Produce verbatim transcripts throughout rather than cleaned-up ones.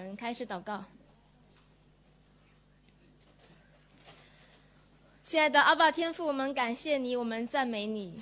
们开始祷告。亲爱的阿爸天父，我们感谢你，我们赞美你。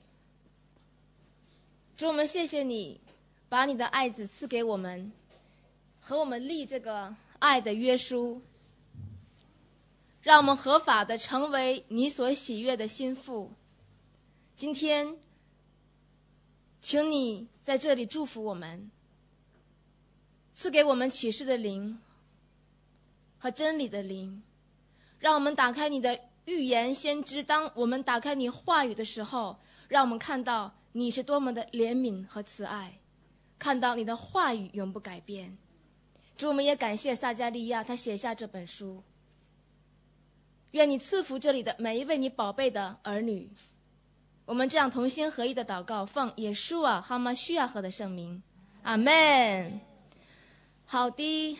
主，我们谢谢你把你的爱子赐给我们，和我们立这个爱的约书，让我们合法的成为你所喜悦的心腹。今天请你在这里祝福我们，赐给我们启示的灵和真理的灵，让我们打开你的预言先知。当我们打开你话语的时候，让我们看到你是多么的怜悯和慈爱，看到你的话语永不改变。主，我们也感谢撒迦利亚，他写下这本书。愿你赐福这里的每一位你宝贝的儿女。我们这样同心合意的祷告，奉耶稣啊哈马须亚河的圣名，阿们。好的，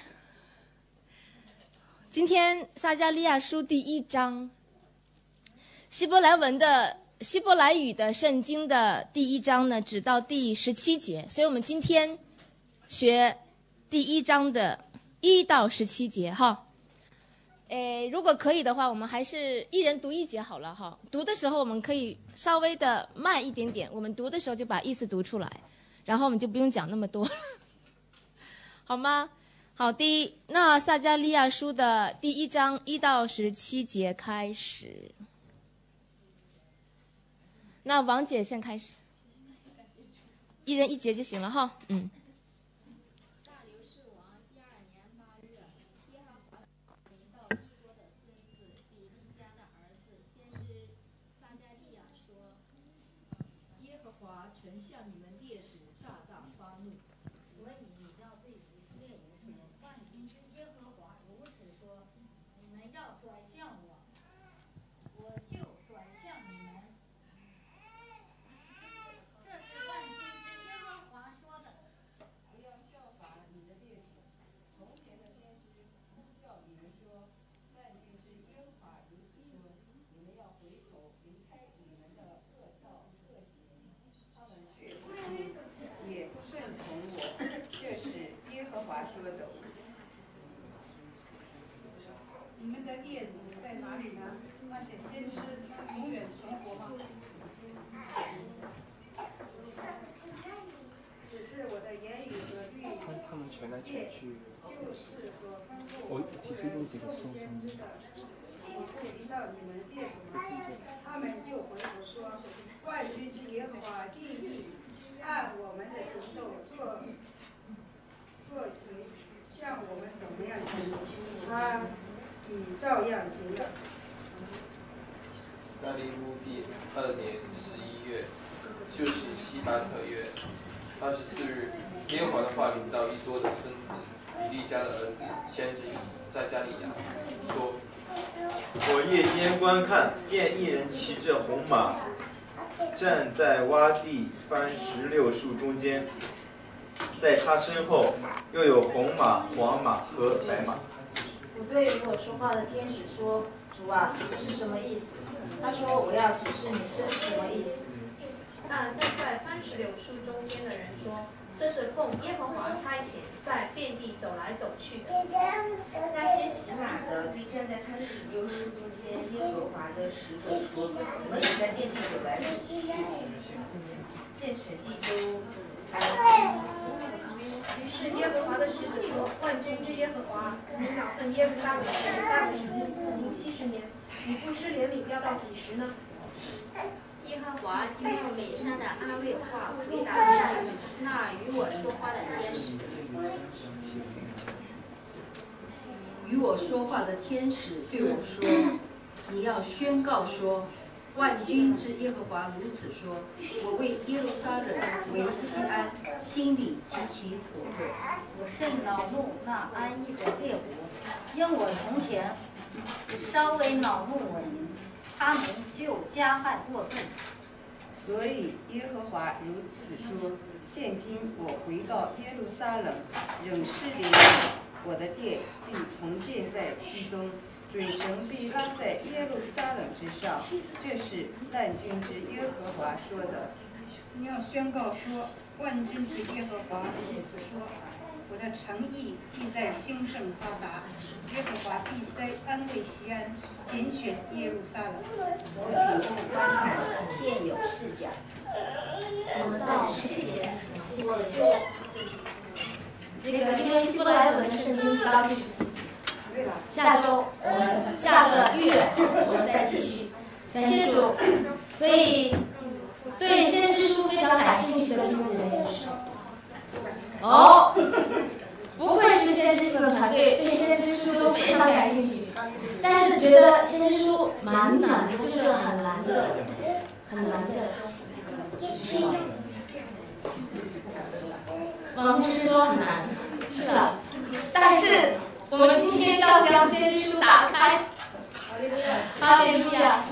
今天撒迦利亚书第一章，希伯来文的希伯来语的圣经的第一章呢，只到第十七节，所以我们今天学第一章的一到十七节哈。诶，如果可以的话，我们还是一人读一节好了哈。读的时候我们可以稍微的慢一点点，我们读的时候就把意思读出来，然后我们就不用讲那么多，好吗？好的，那撒迦利亚书的第一章一到十七节开始。那王姐先开始，一人一节就行了哈。嗯。 你们的列祖在哪里呢？那些先知永远存活吗？只是我的言语和律例， 他们传来传去， 就是所吩咐我其实用这个声声。 心会临到你们列祖吗？他们就回答说：万军之耶和华定义按我们的行动做做行，像我们怎么样行，他已照样行了。 那利路第二年十一月，就是西巴特月二十四日，耶和华的话临到一多的孙子以利家的儿子先知撒迦利亚，说： 我夜间观看，见一人骑着红马，站在洼地番石榴树中间，在他身后又有红马、黄马和白马。 我对与我说话的天使说：主啊，这是什么意思？他说：我要指示你，这是什么意思？ 那站在番石榴树中间的人说：这是奉耶和华差遣，在遍地走来走去的。 那些骑马的对站在番石榴树中间耶和华的使者说：我们也在遍地走来走去，现全地都安静行进。 于是耶和华的使者说：万军之耶和华，你恼恨耶路撒冷和大卫城已经七十年，你不施怜悯要到几时呢？ 耶和华就用脸上的安慰话回答那那与我说话的天使。 与我说话的天使对我说：你要宣告说，万军之耶和华如此说：我为耶路撒冷为西安，心里极其火热。 我甚恼怒那安逸的列国，因我从前稍微恼怒我民，他们就加害过分。 所以耶和华如此说：现今我回到耶路撒冷，仍是怜悯我的殿，并重建在其中。准绳必拉在耶路撒冷之上，这是万军之耶和华说的。 你要宣告说：万军之耶和华如此说： 我的诚意必在兴盛发达，耶和华必在安慰西安，拣选耶路撒冷。 我举目观看，见有四角。 我们到十七节，谢谢。那个因为希伯来文的圣经是到第十七节，下周我们下个月我们再继续。感谢主。所以对先知书非常感兴趣的弟兄姐妹就是哦，不愧是先知书的团队，对先知书都非常感兴趣，但是觉得先知书蛮难的，就是很难的，很难的。王牧师说很难，是啊，但是我们今天就要将先知书打开。哈利路亚。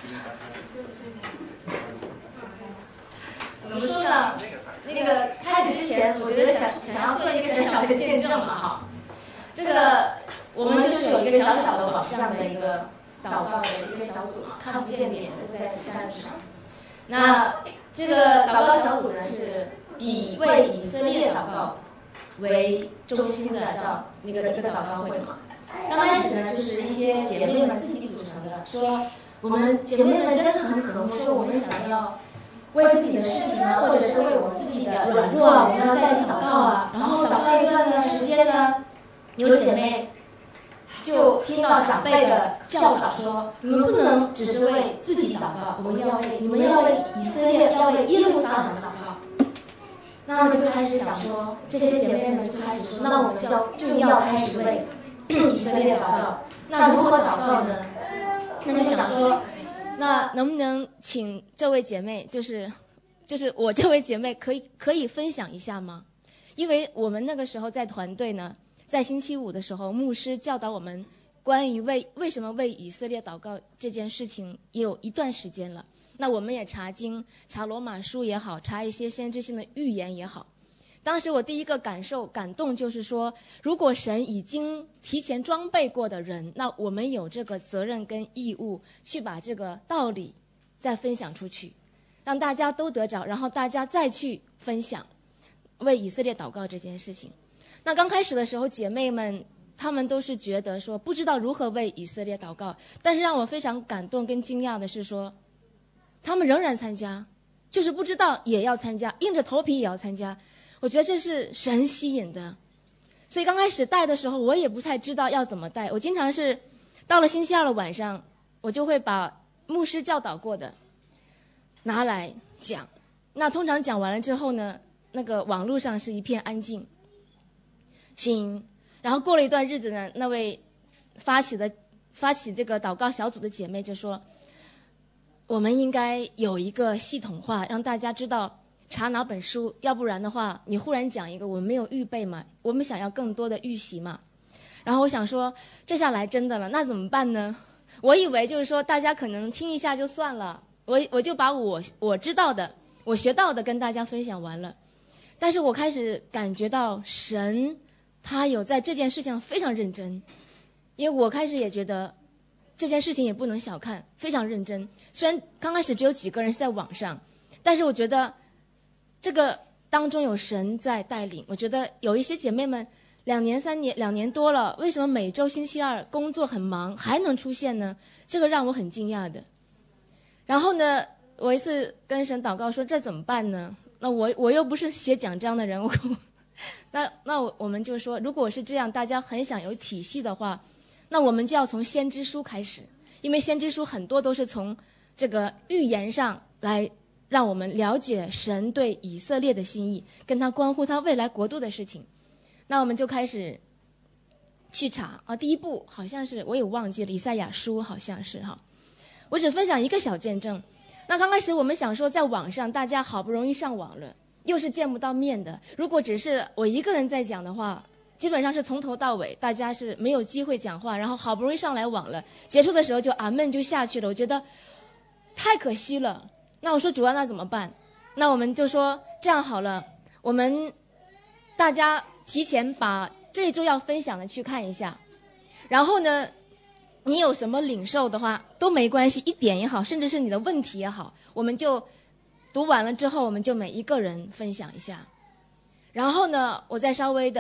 怎么说呢？那个开始之前，我觉得想想要做一个小小的见证嘛，哈。这个我们就是有一个小小的网上的一个祷告的一个小组嘛，看不见脸的在 Skype 上。那这个祷告小组呢，是以为以色列祷告为中心的，叫那个一个祷告会嘛。刚开始呢，就是一些姐妹们自己组成的，说我们姐妹们真的很渴慕，说我们想要为自己的事情啊，或者是为我们自己的软弱啊，我们要再去祷告啊。然后祷告一段的时间呢，有姐妹就听到长辈的教导说，你们不能只是为自己祷告，我们要为你们要为以色列，要为耶路撒冷祷告。那么就开始想说，这些姐妹们就开始说，那我们就就要开始为以色列祷告。那如何祷告呢？那就想说，那能不能请这位姐妹，就是就是我这位姐妹，可以可以分享一下吗？因为我们那个时候在团队呢，在星期五的时候，牧师教导我们关于为为什么为以色列祷告这件事情也有一段时间了。那我们也查经，查罗马书也好，查一些先知性的预言也好。当时我第一个感受感动就是说，如果神已经提前装备过的人，那我们有这个责任跟义务去把这个道理再分享出去，让大家都得着，然后大家再去分享为以色列祷告这件事情。那刚开始的时候，姐妹们她们都是觉得说不知道如何为以色列祷告，但是让我非常感动跟惊讶的是说，她们仍然参加，就是不知道也要参加，硬着头皮也要参加。我觉得这是神吸引的，所以刚开始带的时候，我也不太知道要怎么带。我经常是到了星期二的晚上，我就会把牧师教导过的拿来讲。那通常讲完了之后呢，那个网络上是一片安静。行，然后过了一段日子呢，那位发起的发起这个祷告小组的姐妹就说，我们应该有一个系统化，让大家知道查哪本书，要不然的话你忽然讲一个我们没有预备嘛，我们想要更多的预习嘛。然后我想说这下来真的了，那怎么办呢？我以为就是说大家可能听一下就算了，我我就把我我知道的我学到的跟大家分享完了。但是我开始感觉到神他有在这件事情上非常认真，因为我开始也觉得这件事情也不能小看，非常认真。虽然刚开始只有几个人是在网上，但是我觉得这个当中有神在带领。我觉得有一些姐妹们两年三年两年多了，为什么每周星期二工作很忙还能出现呢？这个让我很惊讶的。然后呢，我一次跟神祷告说这怎么办呢？那我我又不是写讲章的人，我那那我我们就说，如果是这样，大家很想有体系的话，那我们就要从先知书开始，因为先知书很多都是从这个预言上来让我们了解神对以色列的心意，跟他关乎他未来国度的事情。那我们就开始去查啊，第一步好像是我也忘记了，以赛亚书好像是哈。我只分享一个小见证。那刚开始我们想说，在网上大家好不容易上网了，又是见不到面的，如果只是我一个人在讲的话，基本上是从头到尾大家是没有机会讲话，然后好不容易上来网了，结束的时候就阿们就下去了，我觉得太可惜了。那我说主啊，那怎么办？那我们就说这样好了，我们大家提前把这一周要分享的去看一下，然后呢你有什么领受的话都没关系，一点也好，甚至是你的问题也好，我们就读完了之后我们就每一个人分享一下。然后呢我再稍微的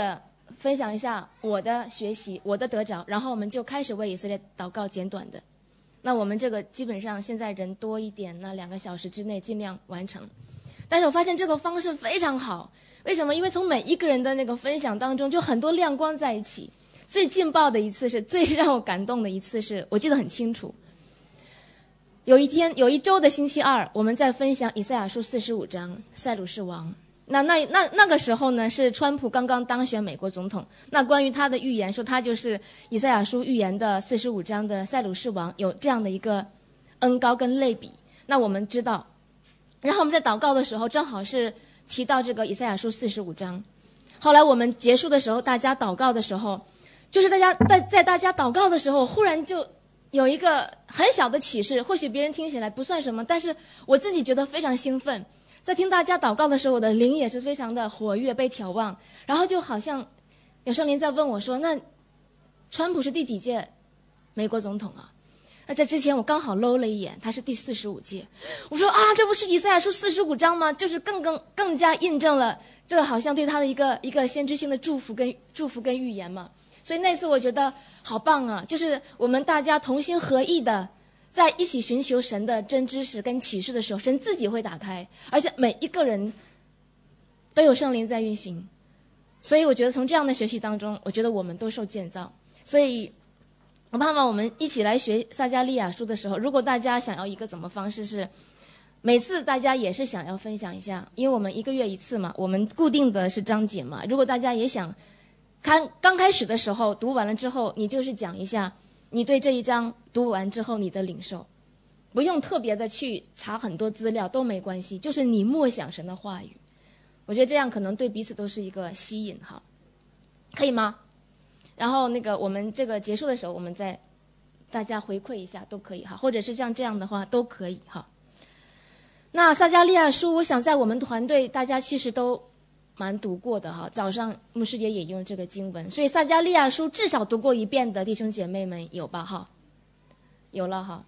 分享一下我的学习，我的得着，然后我们就开始为以色列祷告简短的。那我们这个基本上现在人多一点，那两个小时之内尽量完成。但是我发现这个方式非常好，为什么？因为从每一个人的那个分享当中，就很多亮光在一起。最劲爆的一次是最让我感动的一次是，我记得很清楚。有一天，有一周的星期二，我们在分享以赛亚书四十五章，塞鲁士王。那那那那个时候呢，是川普刚刚当选美国总统。那关于他的预言，说他就是以赛亚书预言的四十五章的塞鲁士王，有这样的一个恩膏跟类比。那我们知道，然后我们在祷告的时候，正好是提到这个以赛亚书四十五章。后来我们结束的时候，大家祷告的时候，就是大家在在大家祷告的时候，忽然就有一个很小的启示，或许别人听起来不算什么，但是我自己觉得非常兴奋。在听大家祷告的时候，我的灵也是非常的活跃，被眺望。然后就好像有圣灵在问我说：“那川普是第几届美国总统啊？”那在之前我刚好搂了一眼，他是第四十五届。我说啊，这不是以赛亚书四十五章吗？就是更更更加印证了这个好像对他的一个一个先知性的祝福跟祝福跟预言嘛。所以那次我觉得好棒啊，就是我们大家同心合意的在一起寻求神的真知识跟启示的时候，神自己会打开，而且每一个人都有圣灵在运行。所以我觉得从这样的学习当中，我觉得我们都受建造。所以我盼望我们一起来学撒迦利亚书的时候，如果大家想要一个怎么方式，是每次大家也是想要分享一下，因为我们一个月一次嘛，我们固定的是章节嘛。如果大家也想看刚开始的时候读完了之后，你就是讲一下你对这一章读完之后你的领受，不用特别的去查很多资料都没关系，就是你默想神的话语。我觉得这样可能对彼此都是一个吸引哈，可以吗？然后那个我们这个结束的时候，我们再大家回馈一下都可以哈，或者是像这样的话都可以哈。那撒迦利亚书，我想在我们团队大家其实都蛮读过的哈，早上牧师也引用这个经文，所以撒迦利亚书至少读过一遍的弟兄姐妹们有吧哈？有了哈。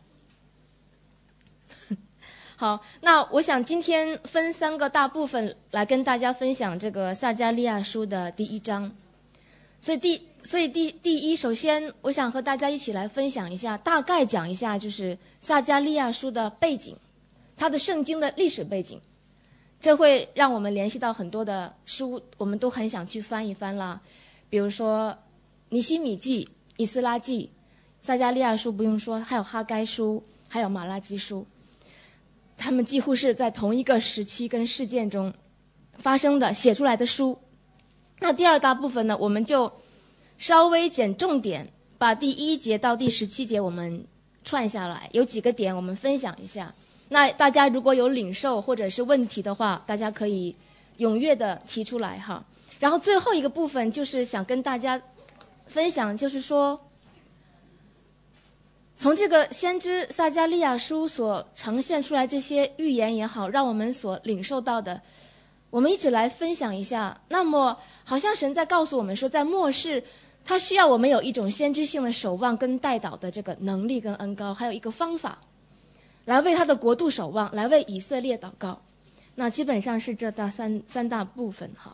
好，那我想今天分三个大部分来跟大家分享这个撒迦利亚书的第一章。所以第所以第第一，首先我想和大家一起来分享一下，大概讲一下就是撒迦利亚书的背景，它的圣经的历史背景。这会让我们联系到很多的书，我们都很想去翻一翻啦，比如说尼希米记、以斯拉记、撒迦利亚书不用说，还有哈该书，还有马拉基书，他们几乎是在同一个时期跟事件中发生的写出来的书。那第二大部分呢，我们就稍微捡重点，把第一节到第十七节我们串下来，有几个点我们分享一下。那大家如果有领受或者是问题的话，大家可以踊跃的提出来哈。然后最后一个部分就是想跟大家分享，就是说从这个先知撒迦利亚书所呈现出来这些预言也好，让我们所领受到的，我们一起来分享一下。那么好像神在告诉我们说，在末世他需要我们有一种先知性的守望跟代祷的这个能力跟恩膏，还有一个方法来为他的国度守望，来为以色列祷告。那基本上是这大三三大部分哈。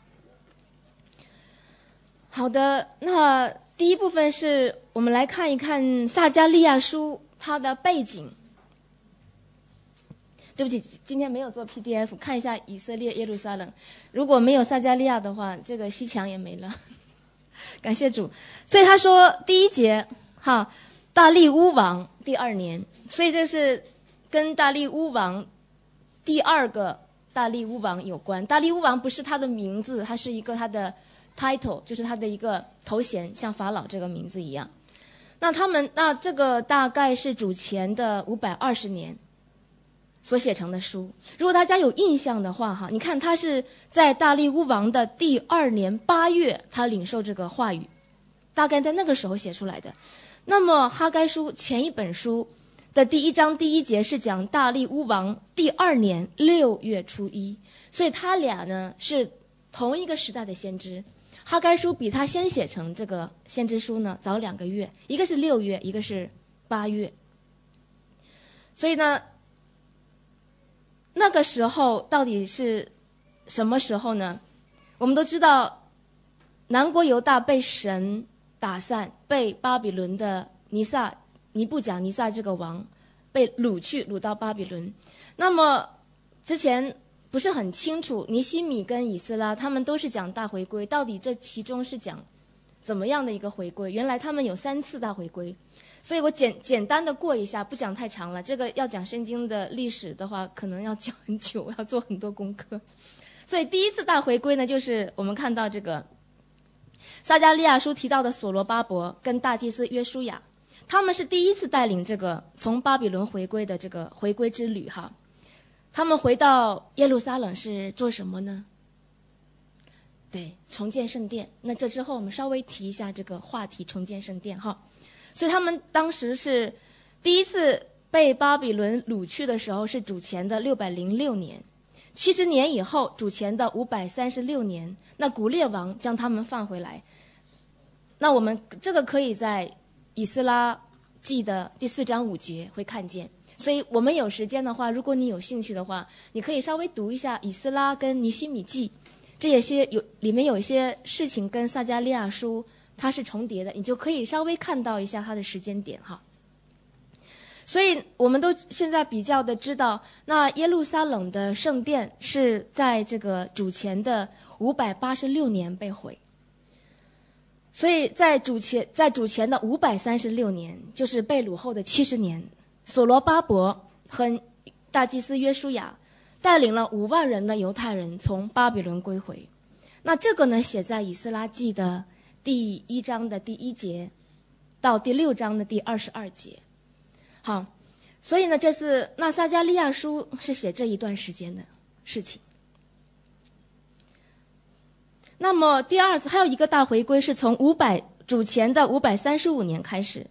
好的，那第一部分是我们来看一看撒迦利亚书它的背景。对不起，今天没有做 P D F， 看一下以色列耶路撒冷。如果没有撒迦利亚的话，这个西墙也没了。感谢主。所以他说第一节哈，大利乌王第二年，所以这是跟大利乌王第二个大利乌王有关。大利乌王不是他的名字，他是一个他的 title， 就是他的一个头衔，像法老这个名字一样。那他们那这个大概是主前的五百二十年所写成的书。如果大家有印象的话哈，你看他是在大利乌王的第二年八月他领受这个话语，大概在那个时候写出来的。那么哈该书前一本书的第一章第一节是讲大利乌王第二年六月初一，所以他俩呢是同一个时代的先知。哈该书比他先写成这个先知书呢早两个月，一个是六月，一个是八月。所以呢，那个时候到底是什么时候呢？我们都知道南国犹大被神打散，被巴比伦的尼撒尼布甲尼撒这个王被掳去，掳到巴比伦。那么之前不是很清楚，尼希米跟以斯拉他们都是讲大回归，到底这其中是讲怎么样的一个回归？原来他们有三次大回归，所以我简简单的过一下，不讲太长了。这个要讲圣经的历史的话，可能要讲很久，要做很多功课。所以第一次大回归呢，就是我们看到这个撒迦利亚书提到的所罗巴伯跟大祭司约书亚，他们是第一次带领这个从巴比伦回归的这个回归之旅哈。他们回到耶路撒冷是做什么呢？对，重建圣殿。那这之后我们稍微提一下这个话题，重建圣殿哈。所以他们当时是第一次被巴比伦掳去的时候是主前的六百零六年，七十年以后主前的五百三十六年，那古列王将他们放回来。那我们这个可以在以斯拉记的第四章五节会看见。所以我们有时间的话，如果你有兴趣的话，你可以稍微读一下以斯拉跟尼希米记，这也些有里面有一些事情跟撒迦利亚书它是重叠的，你就可以稍微看到一下它的时间点哈。所以我们都现在比较的知道，那耶路撒冷的圣殿是在这个主前的五百八十六年被毁，所以在主前在主前的五百三十六年，就是被掳后的七十年。所罗巴伯和大祭司约书亚带领了五万人的犹太人从巴比伦归回。那这个呢，写在以斯拉记的第一章的第一节到第六章的第二十二节。好，所以呢，这是那撒迦利亚书是写这一段时间的事情。那么第二次还有一个大回归是从五百主前的五百三十五年开始。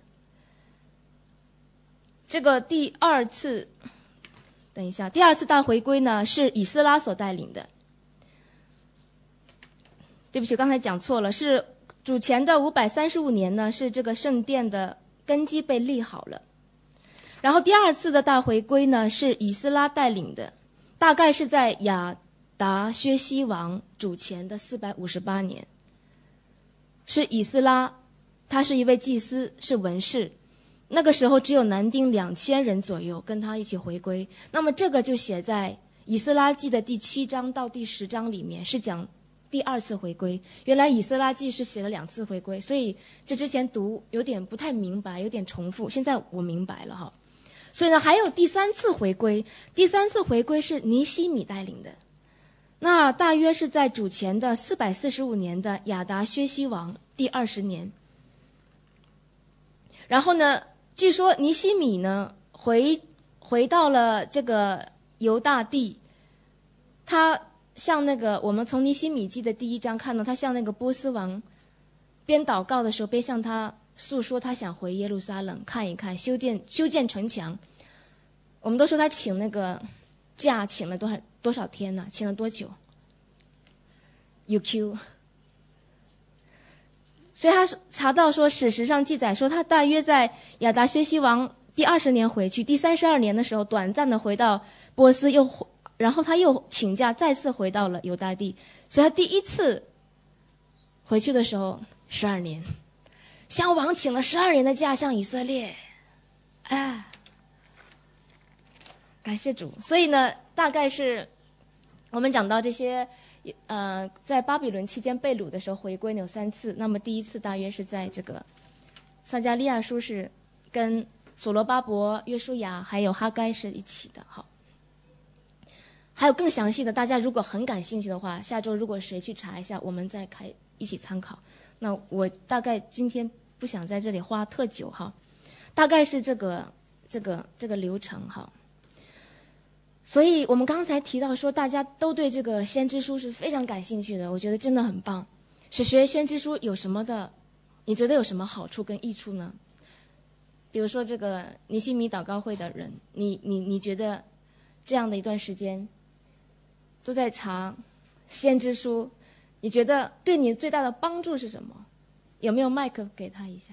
这个第二次，等一下，第二次大回归呢是以斯拉所带领的。对不起，刚才讲错了，是主前的五百三十五年呢，是这个圣殿的根基被立好了。然后第二次的大回归呢是以斯拉带领的，大概是在亚达薛西王主前的四百五十八年，是以斯拉，他是一位祭司，是文士。那个时候只有男丁两千人左右跟他一起回归，那么这个就写在以斯拉记的第七章到第十章里面，是讲第二次回归。原来以斯拉记是写了两次回归，所以这之前读有点不太明白，有点重复，现在我明白了哈。所以呢，还有第三次回归，第三次回归是尼希米带领的，那大约是在主前的四百四十五年的亚达薛西王第二十年。然后呢，据说尼希米呢回回到了这个犹大地，他像那个我们从尼希米记的第一章看到，他像那个波斯王，边祷告的时候边向他诉说他想回耶路撒冷看一看，修建修建城墙。我们都说他请那个假请了多少多少天呢？请了多久 ？U Q。所以他查到说，史实上记载说，他大约在亚达薛西王第二十年回去，第三十二年的时候，短暂的回到波斯，又然后他又请假，再次回到了犹大地。所以他第一次回去的时候，十二年，向王请了十二年的假，向以色列，哎，感谢主。所以呢，大概是我们讲到这些。呃，在巴比伦期间被掳的时候回归有三次，那么第一次大约是在这个撒迦利亚书是跟所罗巴伯、约书亚还有哈该是一起的。好，还有更详细的，大家如果很感兴趣的话，下周如果谁去查一下，我们再开一起参考。那我大概今天不想在这里花特久哈，大概是这个这个这个流程哈。所以我们刚才提到说，大家都对这个先知书是非常感兴趣的，我觉得真的很棒。是学先知书有什么的？你觉得有什么好处跟益处呢？比如说这个尼希米祷告会的人，你你你觉得这样的一段时间都在查先知书，你觉得对你最大的帮助是什么？有没有麦克给他一下？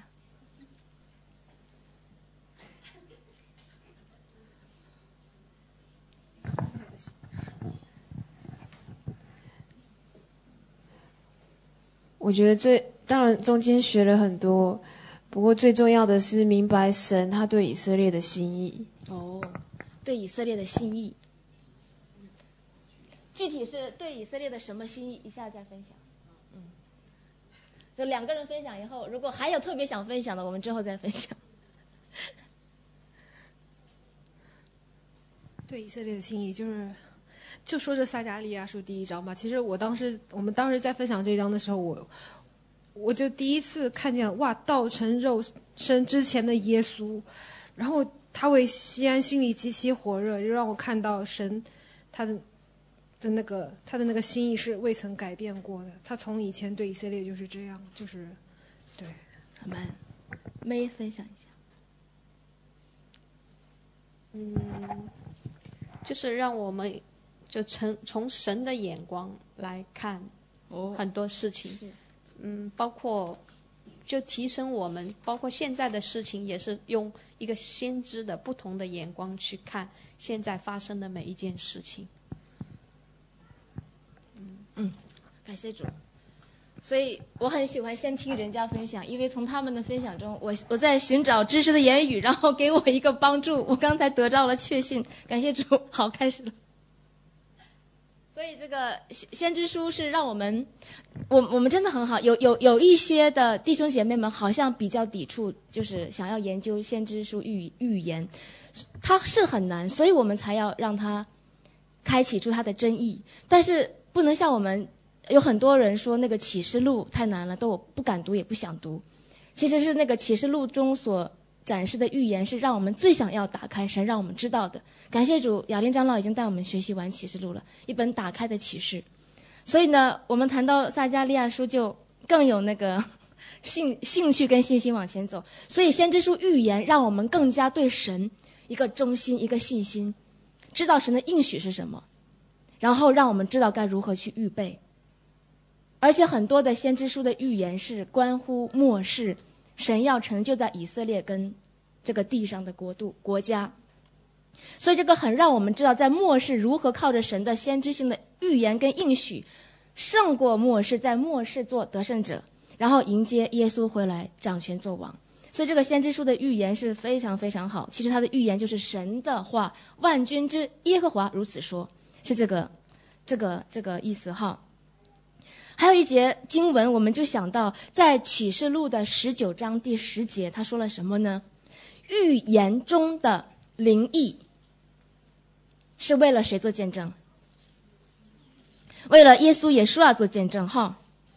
我我觉得最当然中间学了很多，不过最重要的是明白神他对以色列的心意。 哦，对以色列的心意，具体是对以色列的什么心意？一下再分享。嗯，就两个人分享以后，如果还有特别想分享的，我们之后再分享。 对以色列的心意，就是就说这撒迦利亚书第一章吧。其实我当时我们当时在分享这一章的时候，我我就第一次看见哇，道成肉身之前的耶稣，然后他为西安心里极其火热，就让我看到神他的的那个他的那个心意是未曾改变过的。他从以前对以色列就是这样，就是对。 我们妹分享一下。 嗯。就是让我们就从从神的眼光来看很多事情， 哦、 嗯，包括就提升我们，包括现在的事情也是用一个先知的不同的眼光去看现在发生的每一件事情。 嗯嗯，感谢主。所以我很喜欢先听人家分享，因为从他们的分享中，我我在寻找知识的言语，然后给我一个帮助。我刚才得到了确信，感谢主。好，开始了。所以这个先知书是让我们，我我们真的很好。有有有一些的弟兄姐妹们好像比较抵触，就是想要研究先知书预预言，它是很难，所以我们才要让它开启出它的真意，但是不能像我们。有很多人说那个启示录太难了，都我不敢读也不想读。其实是那个启示录中所展示的预言是让我们最想要打开，神让我们知道的。感谢主，雅琳长老已经带我们学习完启示录了，一本打开的启示。所以呢，我们谈到撒迦利亚书就更有那个兴兴趣跟信心往前走。所以先知书预言让我们更加对神一个忠心，一个信心，知道神的应许是什么，然后让我们知道该如何去预备。而且很多的先知书的预言是关乎末世，神要成就在以色列跟这个地上的国度国家，所以这个很让我们知道在末世如何靠着神的先知性的预言跟应许，胜过末世，在末世做得胜者，然后迎接耶稣回来掌权做王。所以这个先知书的预言是非常非常好。其实它的预言就是神的话，万军之耶和华如此说，是这个这个这个意思哈。还有一节经文，我们就想到在启示录的十九章第十节，他说了什么呢？预言中的灵意是为了谁做见证？为了耶稣耶稣啊做见证哈。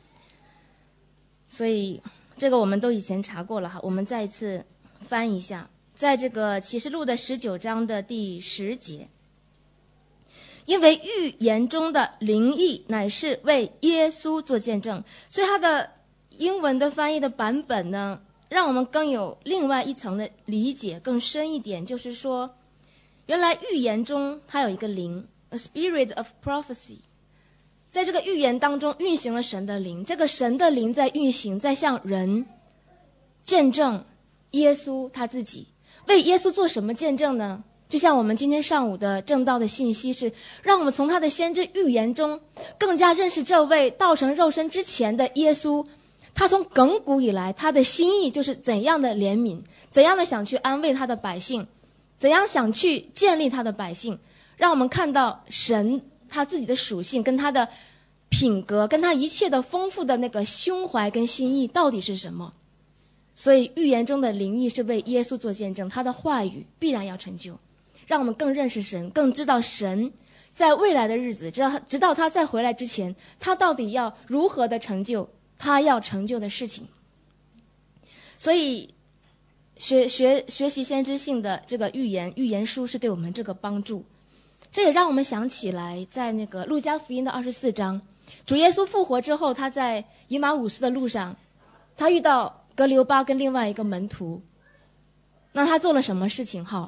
所以这个我们都以前查过了哈，我们再一次翻一下，在这个启示录的十九章的第十节。因为预言中的灵意乃是为耶稣做见证，所以它的英文的翻译的版本呢，让我们更有另外一层的理解，更深一点，就是说，原来预言中它有一个灵 ，a spirit of prophecy， 在这个预言当中运行了神的灵，这个神的灵在运行，在向人见证耶稣他自己，为耶稣做什么见证呢？就像我们今天上午的正道的信息是，让我们从他的先知预言中更加认识这位道成肉身之前的耶稣，他从亘古以来他的心意就是怎样的怜悯，怎样的想去安慰他的百姓，怎样想去建立他的百姓，让我们看到神他自己的属性跟他的品格跟他一切的丰富的那个胸怀跟心意到底是什么。所以预言中的灵意是为耶稣做见证，他的话语必然要成就，让我们更认识神，更知道神在未来的日子，直到他直到他再回来之前，他到底要如何的成就他要成就的事情。所以学学学习先知性的这个预言预言书是对我们这个帮助。这也让我们想起来，在那个路加福音的二十四章，主耶稣复活之后，他在以马忤斯的路上，他遇到格留巴跟另外一个门徒，那他做了什么事情？哈，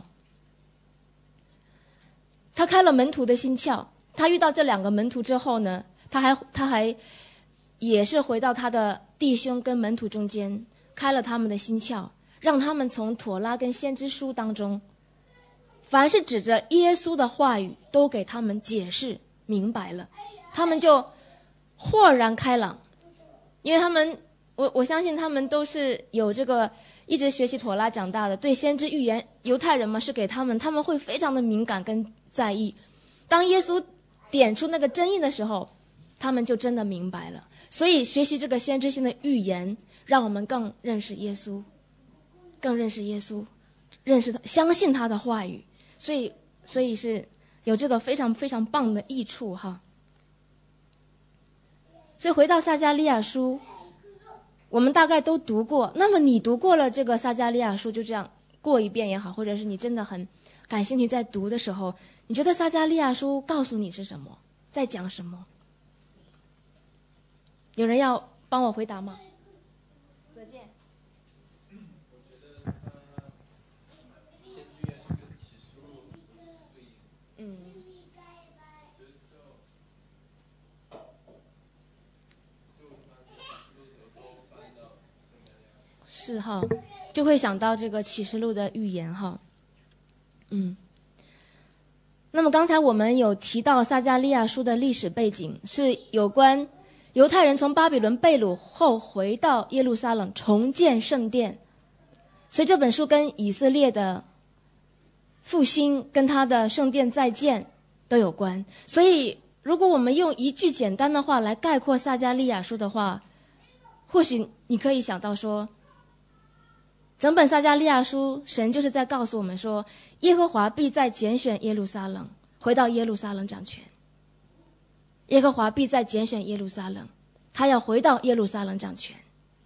他开了门徒的心窍。他遇到这两个门徒之后呢，他还他还也是回到他的弟兄跟门徒中间，开了他们的心窍，让他们从妥拉跟先知书当中，凡是指着耶稣的话语，都给他们解释明白了，他们就豁然开朗。 因为他们，我我相信他们都是有这个一直学习妥拉长大的，对先知预言，犹太人嘛是给他们，他们会非常的敏感跟在意。当耶稣点出那个真意的时候，他们就真的明白了。所以学习这个先知性的预言，让我们更认识耶稣，更认识耶稣，认识他，相信他的话语。所以，所以是有这个非常非常棒的益处哈。所以回到撒迦利亚书，我们大概都读过。那么你读过了这个撒迦利亚书，就这样过一遍也好，或者是你真的很感兴趣在读的时候，你觉得撒迦利亚书告诉你是什么，在讲什么？有人要帮我回答吗？再见。嗯。是哈，就会想到这个启示录的预言哈。嗯。那么刚才我们有提到撒迦利亚书的历史背景，是有关犹太人从巴比伦被掳后回到耶路撒冷重建圣殿，所以这本书跟以色列的复兴跟他的圣殿再建都有关。所以如果我们用一句简单的话来概括撒迦利亚书的话，或许你可以想到说，整本撒迦利亚书，神就是在告诉我们说，耶和华必再拣选耶路撒冷，回到耶路撒冷掌权。耶和华必再拣选耶路撒冷，他要回到耶路撒冷掌权。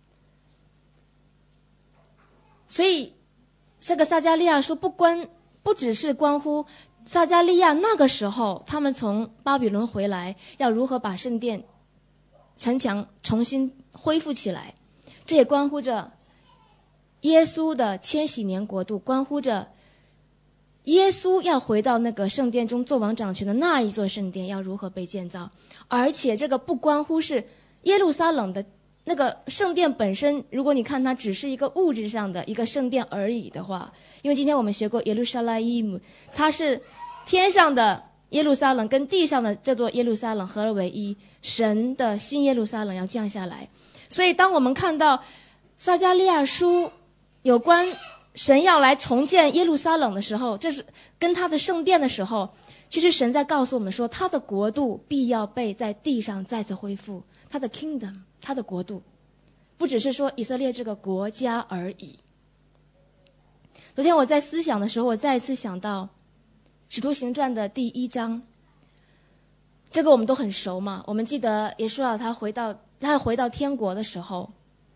所以，这个撒迦利亚书不关，不只是关乎撒迦利亚那个时候他们从巴比伦回来，要如何把圣殿城墙重新恢复起来，这也关乎着耶稣的千禧年国度，关乎着耶稣要回到那个圣殿中做王掌权的那一座圣殿要如何被建造。而且这个不关乎是耶路撒冷的那个圣殿本身，如果你看它只是一个物质上的一个圣殿而已的话，因为今天我们学过耶路撒冷，它是天上的耶路撒冷跟地上的这座耶路撒冷合而为一，神的新耶路撒冷要降下来。所以当我们看到撒迦利亚书有关神要来重建耶路撒冷的时候，这是跟他的圣殿的时候，其实神在告诉我们说，他的国度必要被在地上再次恢复，他的 kingdom， 他的国度不只是说以色列这个国家而已。昨天我在思想的时候，我再一次想到使徒行传的第一章，这个我们都很熟嘛。我们记得耶稣啊，他回到他回到天国的时候，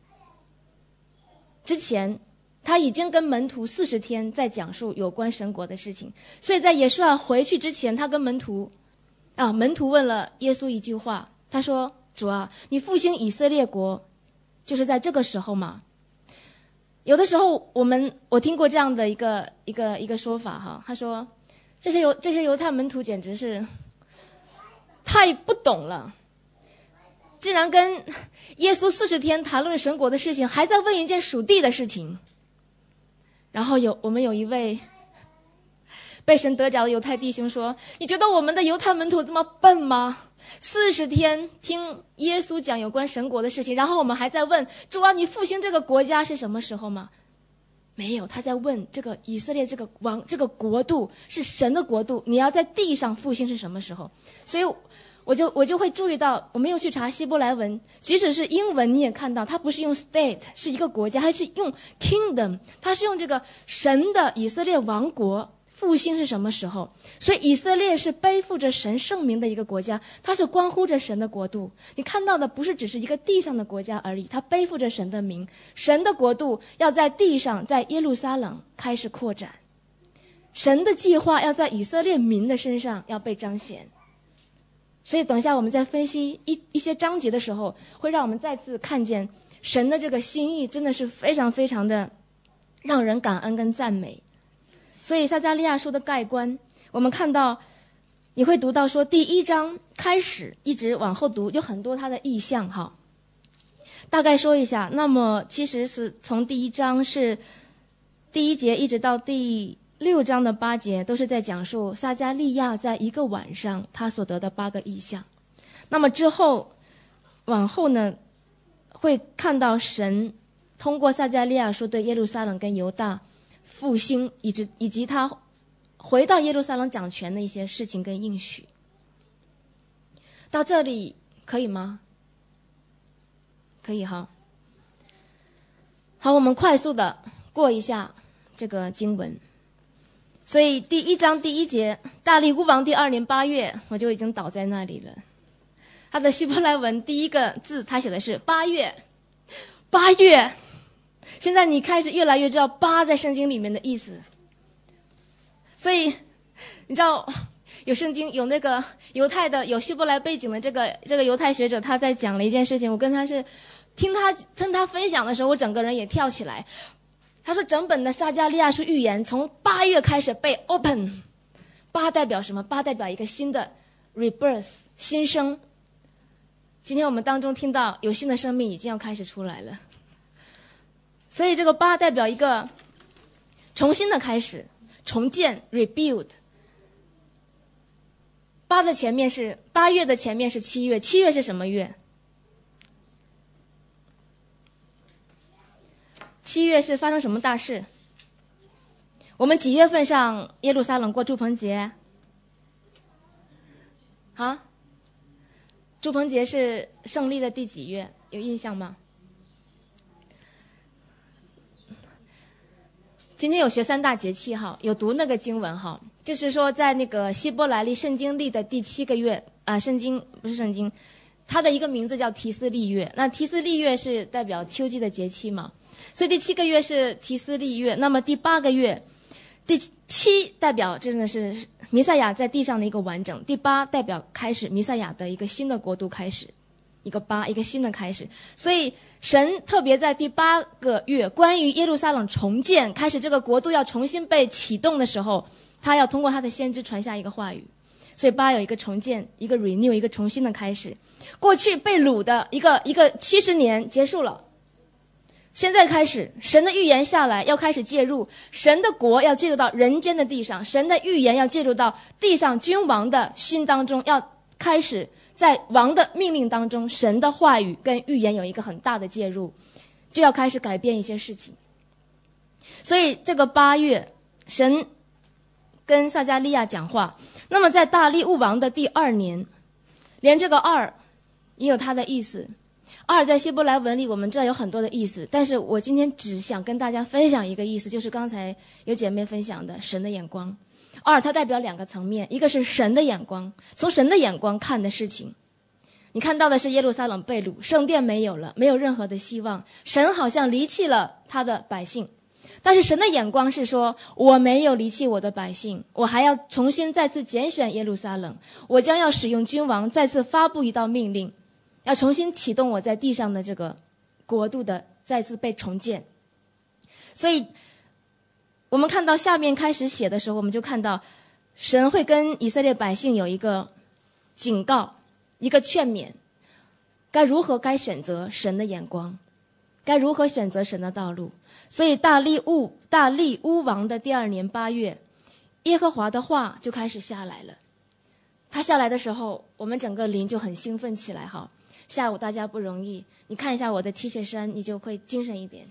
之前他已经跟门徒四十天在讲述有关神国的事情，所以在耶稣啊回去之前，他跟门徒啊门徒问了耶稣一句话，他说：“主啊，你复兴以色列国，就是在这个时候嘛？”有的时候我们我听过这样的一个一个一个说法哈，他说这些犹这些犹太门徒简直是太不懂了，竟然跟耶稣四十天谈论神国的事情，还在问一件属地的事情。然后有我们有一位被神得着的犹太弟兄说：“你觉得我们的犹太门徒这么笨吗？四十天听耶稣讲有关神国的事情，然后我们还在问主啊，你复兴这个国家是什么时候吗？”没有，他在问这个以色列这个王这个国度是神的国度，你要在地上复兴是什么时候？所以我就我就会注意到，我没有去查希伯来文，即使是英文，你也看到它不是用 state 是一个国家，还是用 kingdom， 它是用这个神的以色列王国复兴是什么时候？所以以色列是背负着神圣名的一个国家，它是关乎着神的国度。你看到的不是只是一个地上的国家而已，它背负着神的名，神的国度要在地上，在耶路撒冷开始扩展，神的计划要在以色列民的身上要被彰显。所以等一下我们在分析一一些章节的时候，会让我们再次看见神的这个心意真的是非常非常的让人感恩跟赞美。所以撒迦利亚书的概观，我们看到你会读到说，第一章开始一直往后读有很多它的意象哈。大概说一下，那么其实是从第一章是第一节一直到第六章的八节，都是在讲述撒迦利亚在一个晚上他所得的八个异象。那么之后往后呢， 会看到神通过撒迦利亚书对耶路撒冷跟犹大复兴，以及以及他回到耶路撒冷掌权的一些事情跟应许。到这里可以吗？可以哈。好，我们快速的过一下这个经文。所以第一章第一节，大利乌王第二年八月，我就已经倒在那里了。他的希伯来文第一个字，他写的是八月，八月。现在你开始越来越知道八在圣经里面的意思。所以你知道，有圣经有那个犹太的有希伯来背景的这个这个犹太学者，他在讲了一件事情，我跟他是听他听他分享的时候，我整个人也跳起来。他说整本的撒迦利亚书预言从八月开始被 open， 八代表什么？八代表一个新的 rebirth， 新生。今天我们当中听到有新的生命已经要开始出来了，所以这个八代表一个重新的开始，重建 rebuild。 八的前面是八月的前面是七月，七月是什么月？七月是发生什么大事？我们几月份上耶路撒冷过祝棚节？啊？祝棚节是胜利的第几月？有印象吗？今天有学三大节气哈，有读那个经文哈，就是说在那个希伯来历圣经历的第七个月啊，圣经不是圣经，它的一个名字叫提斯利月。那提斯利月是代表秋季的节气嘛？所以第七个月是提斯利月，那么第八个月，第七代表真的是弥赛亚在地上的一个完整，第八代表开始弥赛亚的一个新的国度开始，一个八，一个新的开始。所以神特别在第八个月，关于耶路撒冷重建，开始这个国度要重新被启动的时候，他要通过他的先知传下一个话语。所以八有一个重建，一个 renew， 一个重新的开始。过去被掳的一个一个七十年结束了。现在开始，神的预言下来，要开始介入，神的国要介入到人间的地上，神的预言要介入到地上君王的心当中，要开始在王的命令当中，神的话语跟预言有一个很大的介入，就要开始改变一些事情。所以这个八月，神跟撒迦利亚讲话。那么在大利乌王的第二年，连这个二也有它的意思。二在希伯来文里我们知道有很多的意思，但是我今天只想跟大家分享一个意思，就是刚才有姐妹分享的神的眼光。二它代表两个层面，一个是神的眼光，从神的眼光看的事情。你看到的是耶路撒冷被掳，圣殿没有了，没有任何的希望，神好像离弃了他的百姓。但是神的眼光是说，我没有离弃我的百姓，我还要重新再次拣选耶路撒冷，我将要使用君王再次发布一道命令，要重新启动我在地上的这个国度的再次被重建。所以我们看到下面开始写的时候，我们就看到神会跟以色列百姓有一个警告，一个劝勉，该如何该选择神的眼光，该如何选择神的道路。所以大利乌大利乌王的第二年八月，耶和华的话就开始下来了。他下来的时候，我们整个灵就很兴奋起来哈。下午大家不容易，你看一下我的 T 恤衫，你就会精神一点。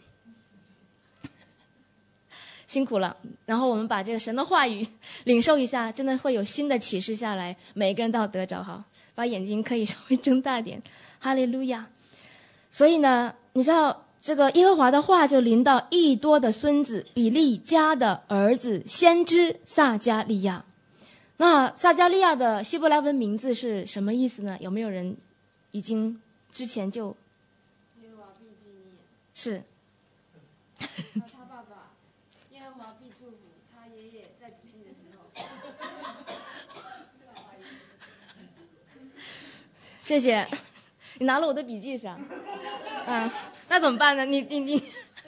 辛苦了。然后我们把这个神的话语领受一下，真的会有新的启示下来，每个人都要得着哈。把眼睛可以稍微睁大点，哈利路亚。所以呢，你知道这个耶和华的话就临到益多的孙子比利家的儿子先知撒迦利亚。那撒迦利亚的希伯来文名字是什么意思呢？有没有人已经之前就？ 耶和华必纪念。 是。 他爸爸耶和华必祝福，他爷爷在指定的时候。 谢谢，你拿了我的笔记是吧？嗯，那怎么办呢？你你你，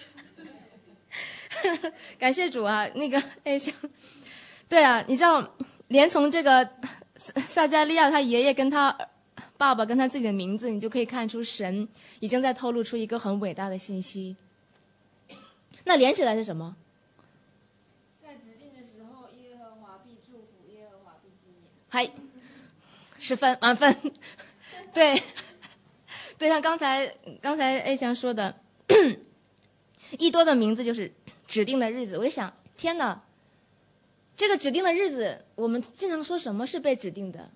感谢主啊！那个哎，行，对啊，你知道，连从这个撒迦利亚他爷爷跟他爸爸跟他自己的名字，你就可以看出神已经在透露出一个很伟大的信息。那连起来是什么？ 在指定的时候，耶和华必祝福，耶和华必纪念。 嗨，十分满分。对， 对，像刚才刚才 A 强说的，一多的名字就是指定的日子。我一想，天哪，这个指定的日子，我们经常说什么是被指定的？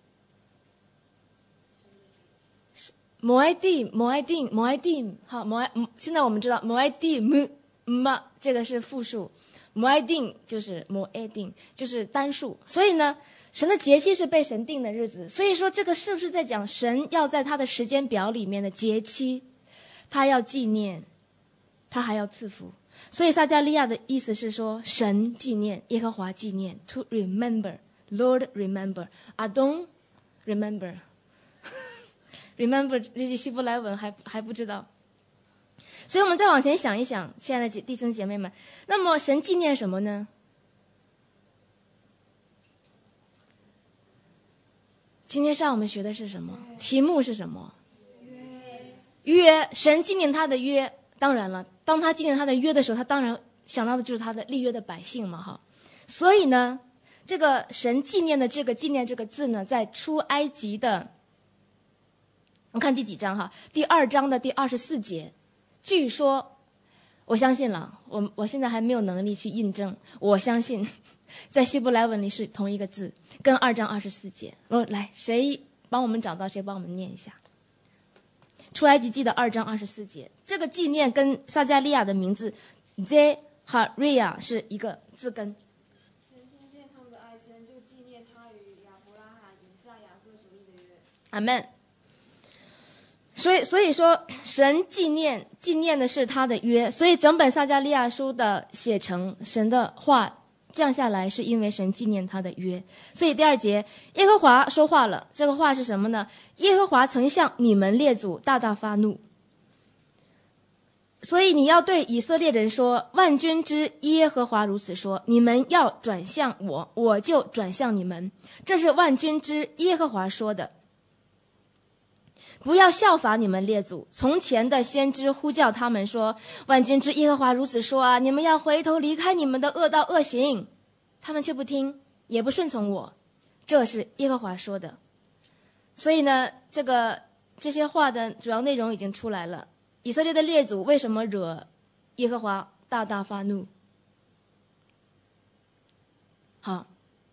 摩埃蒂，摩埃定，摩埃定，好，摩埃，现在我们知道摩埃蒂姆嘛，这个是复数，摩埃定就是摩埃定，就是单数。所以呢，神的节期是被神定的日子。所以说，这个是不是在讲神要在他的时间表里面的节期，他要纪念，他还要赐福。所以撒迦利亚的意思是说，神纪念，耶和华纪念 ，to remember, Lord remember, Adon remember。remember 这句希伯来文还还不知道，所以我们再往前想一想，亲爱的弟兄姐妹们，那么神纪念什么呢？今天上午我们学的是什么？题目是什么？约。神纪念他的约，当然了，当他纪念他的约的时候，他当然想到的就是他的立约的百姓嘛，哈。所以呢，这个神纪念的这个纪念这个字呢，在出埃及的。我们看第几章哈？第二章的第二十四节，据说，我相信了，我我现在还没有能力去印证，我相信，在希伯来文里是同一个字，跟二章二十四节。我来，谁帮我们找到，谁帮我们念一下。出埃及记的二章二十四节，这个纪念跟撒迦利亚的名字 Zechariah 是一个字根。 神听见他们的哀声，就纪念他与亚伯拉罕、以撒、雅各所立的约。 阿们。所以，所以说，神纪念纪念的是他的约，所以整本撒迦利亚书的写成，神的话降下来，是因为神纪念他的约。所以第二节，耶和华说话了，这个话是什么呢？耶和华曾向你们列祖大大发怒，所以你要对以色列人说，万军之耶和华如此说，你们要转向我，我就转向你们。这是万军之耶和华说的。不要效法你们列祖，从前的先知呼叫他们说，万军之耶和华如此说啊，你们要回头离开你们的恶道恶行，他们却不听，也不顺从我，这是耶和华说的。所以呢，这个这些话的主要内容已经出来了。以色列的列祖为什么惹耶和华大大发怒？好，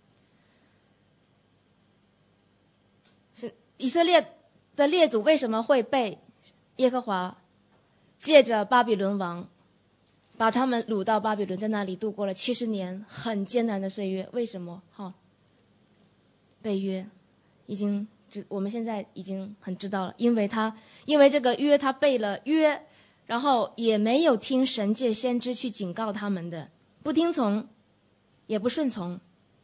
是以色列的列祖为什么会被耶和华借着巴比伦王把他们掳到巴比伦，在那里度过了七十年很艰难的岁月？为什么？哈，被约，已经我们现在已经很知道了，因为他因为这个约，他背了约，然后也没有听神借先知去警告他们的，不听从，也不顺从。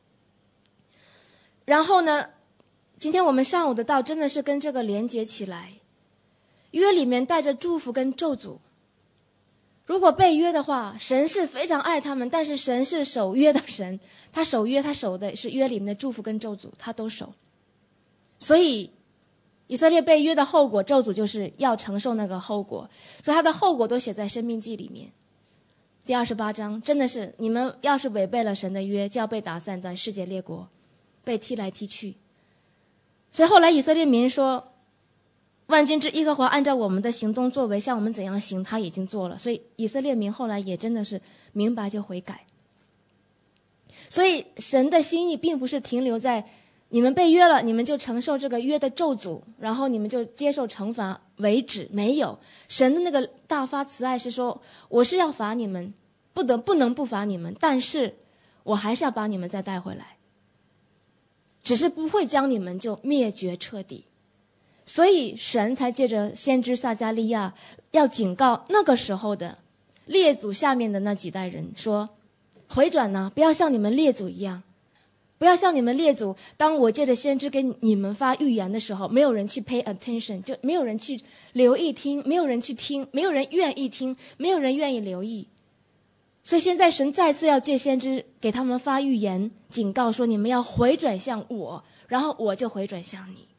然后呢？今天我们上午的道真的是跟这个连接起来，约里面带着祝福跟咒诅。如果被约的话，神是非常爱他们，但是神是守约的神，他守约，他守的是约里面的祝福跟咒诅，他都守。所以以色列被约的后果，咒诅就是要承受那个后果，所以他的后果都写在申命记里面第二十八章。真的是，你们要是违背了神的约，就要被打散在世界列国，被踢来踢去。所以后来以色列民说，万军之耶和华按照我们的行动作为，像我们怎样行，他已经做了。所以以色列民后来也真的是明白就悔改。所以神的心意并不是停留在你们被约了，你们就承受这个约的咒诅，然后你们就接受惩罚为止。没有，神的那个大发慈爱是说，我是要罚你们，不得不能不罚你们，但是我还是要把你们再带回来，只是不会将你们就灭绝彻底。所以神才借着先知撒迦利亚要警告那个时候的列祖下面的那几代人说，回转呢，不要像你们列祖一样，不要像你们列祖，当我借着先知给你们发预言的时候，没有人去 pay attention， 就没有人去留意听，没有人去听，没有人愿意听，没有人愿意留意。所以现在神再次要借先知给他们发预言，警告说，你们要回转向我，然后我就回转向你。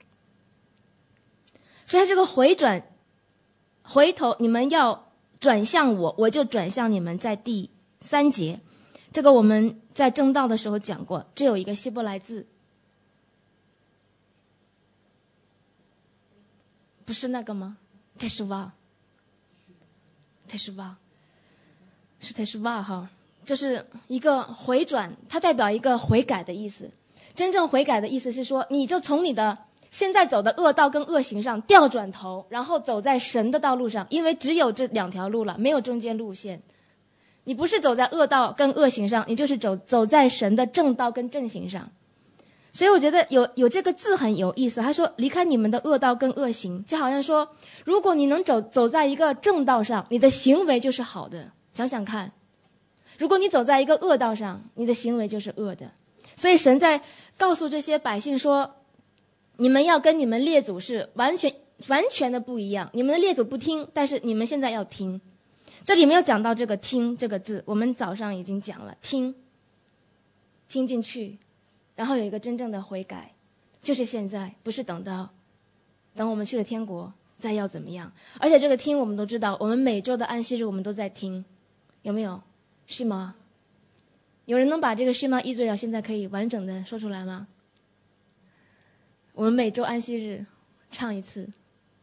所以这个回转回头，你们要转向我，我就转向你们。在第三节，这个我们在正道的时候讲过，这有一个希伯来字不是那个吗？特殊瓦，特殊瓦，是特殊瓦哈，就是一个回转，它代表一个悔改的意思。真正悔改的意思是说，你就从你的现在走的恶道跟恶行上调转头，然后走在神的道路上，因为只有这两条路了，没有中间路线。你不是走在恶道跟恶行上，你就是走走在神的正道跟正行上。所以我觉得有有这个字很有意思，他说离开你们的恶道跟恶行，就好像说，如果你能走走在一个正道上，你的行为就是好的。想想看，如果你走在一个恶道上，你的行为就是恶的。所以神在告诉这些百姓说，你们要跟你们列祖是完全完全的不一样，你们的列祖不听，但是你们现在要听。这里没有讲到这个听这个字，我们早上已经讲了，听听进去，然后有一个真正的悔改，就是现在，不是等到等我们去了天国再要怎么样。而且这个听我们都知道，我们每周的安息日我们都在听，有没有？是吗？有人能把这个是吗伊嘴了现在可以完整的说出来吗？我们每周安息日唱一次。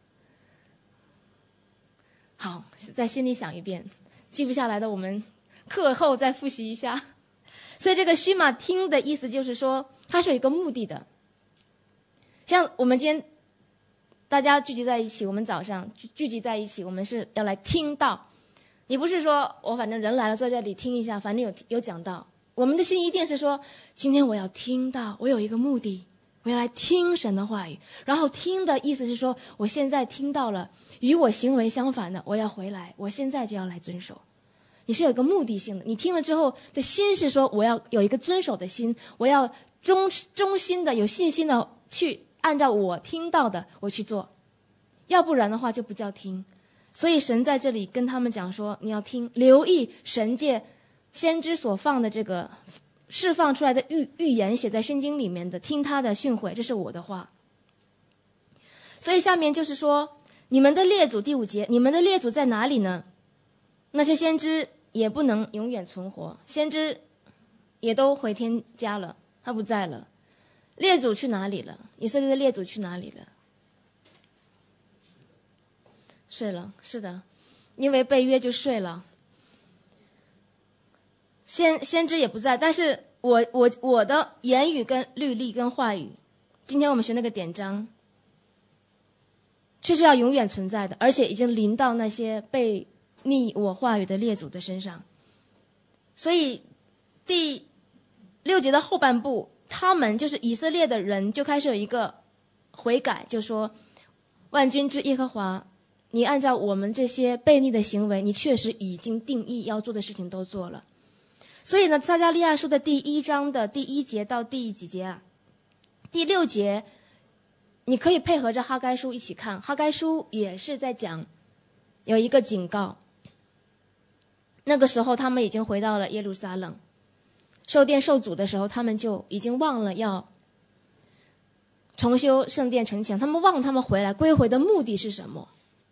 好，在心里想一遍，记不下来的我们课后再复习一下。所以这个须玛听的意思就是说，它是有一个目的的。像我们今天大家聚集在一起，我们早上聚聚集在一起，我们是要来听道。你不是说我反正人来了坐在这里听一下，反正有有讲道。我们的心一定是说，今天我要听道，我有一个目的，我要来听神的话语。然后听的意思是说，我现在听到了与我行为相反的，我要回来，我现在就要来遵守。你是有一个目的性的，你听了之后的心是说，我要有一个遵守的心，我要忠忠心的、有信心的去按照我听到的我去做，要不然的话就不叫听。所以神在这里跟他们讲说，你要听，留意神界先知所放的这个释放出来的预预言，写在圣经里面的，听他的训诲，这是我的话。所以下面就是说，你们的列祖，第五节，你们的列祖在哪里呢？那些先知也不能永远存活，先知也都回天家了，他不在了。列祖去哪里了？以色列的列祖去哪里了？睡了，是的，因为被约就睡了。先先知也不在，但是我我我的言语跟律例跟话语，今天我们学那个典章，却是要永远存在的，而且已经临到那些被逆我话语的列祖的身上。所以第六节的后半部，他们就是以色列的人就开始有一个悔改，就说万军之耶和华，你按照我们这些悖逆的行为，你确实已经定义要做的事情都做了。所以呢，撒迦利亚书的第一章的第一节到第几节啊？第六节，你可以配合着哈该书一起看。哈该书也是在讲有一个警告。那个时候他们已经回到了耶路撒冷，受殿受阻的时候，他们就已经忘了要重修圣殿城墙，他们忘他们回来归回的目的是什么。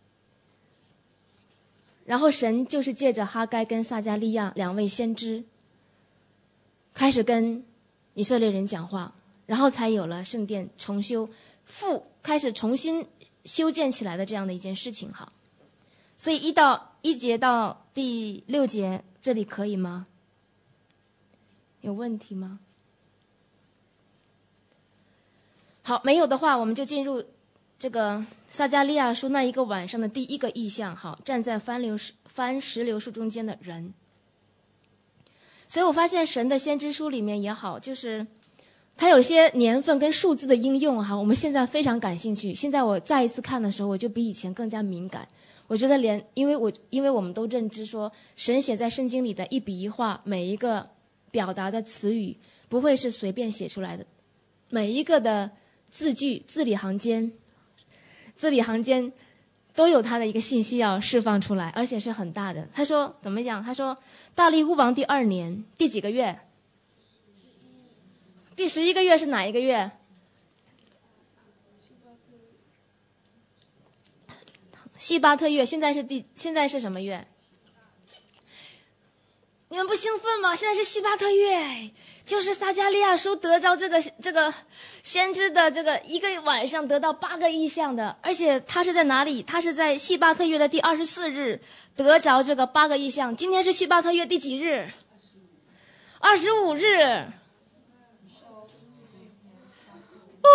然后神就是借着哈该跟撒迦利亚两位先知开始跟以色列人讲话，然后才有了圣殿重修复开始重新修建起来的这样的一件事情哈。所以一到一节到第六节这里可以吗？有问题吗？好，没有的话我们就进入这个撒迦利亚书那一个晚上的第一个意象。好，站在番流番石榴树中间的人。所以我发现神的先知书里面也好，就是它有些年份跟数字的应用哈，我们现在非常感兴趣。现在我再一次看的时候，我就比以前更加敏感。我觉得连因为我因为我们都认知说，神写在圣经里的一笔一画，每一个表达的词语不会是随便写出来的，每一个的字句字里行间字里行间都有他的一个信息要释放出来，而且是很大的。他说怎么讲？他说大利乌王第二年第几个月？第十一个月是哪一个月？西巴特月。现在是第现在是什么月？你们不兴奋吗？现在是西巴特月， 就是撒迦利亚书得着这个这个先知的这个一个晚上得到八个异象的，而且他是在哪里？他是在西巴特月的第二十四日得着这个八个异象。今天是西巴特月第几日？二十五日。哦，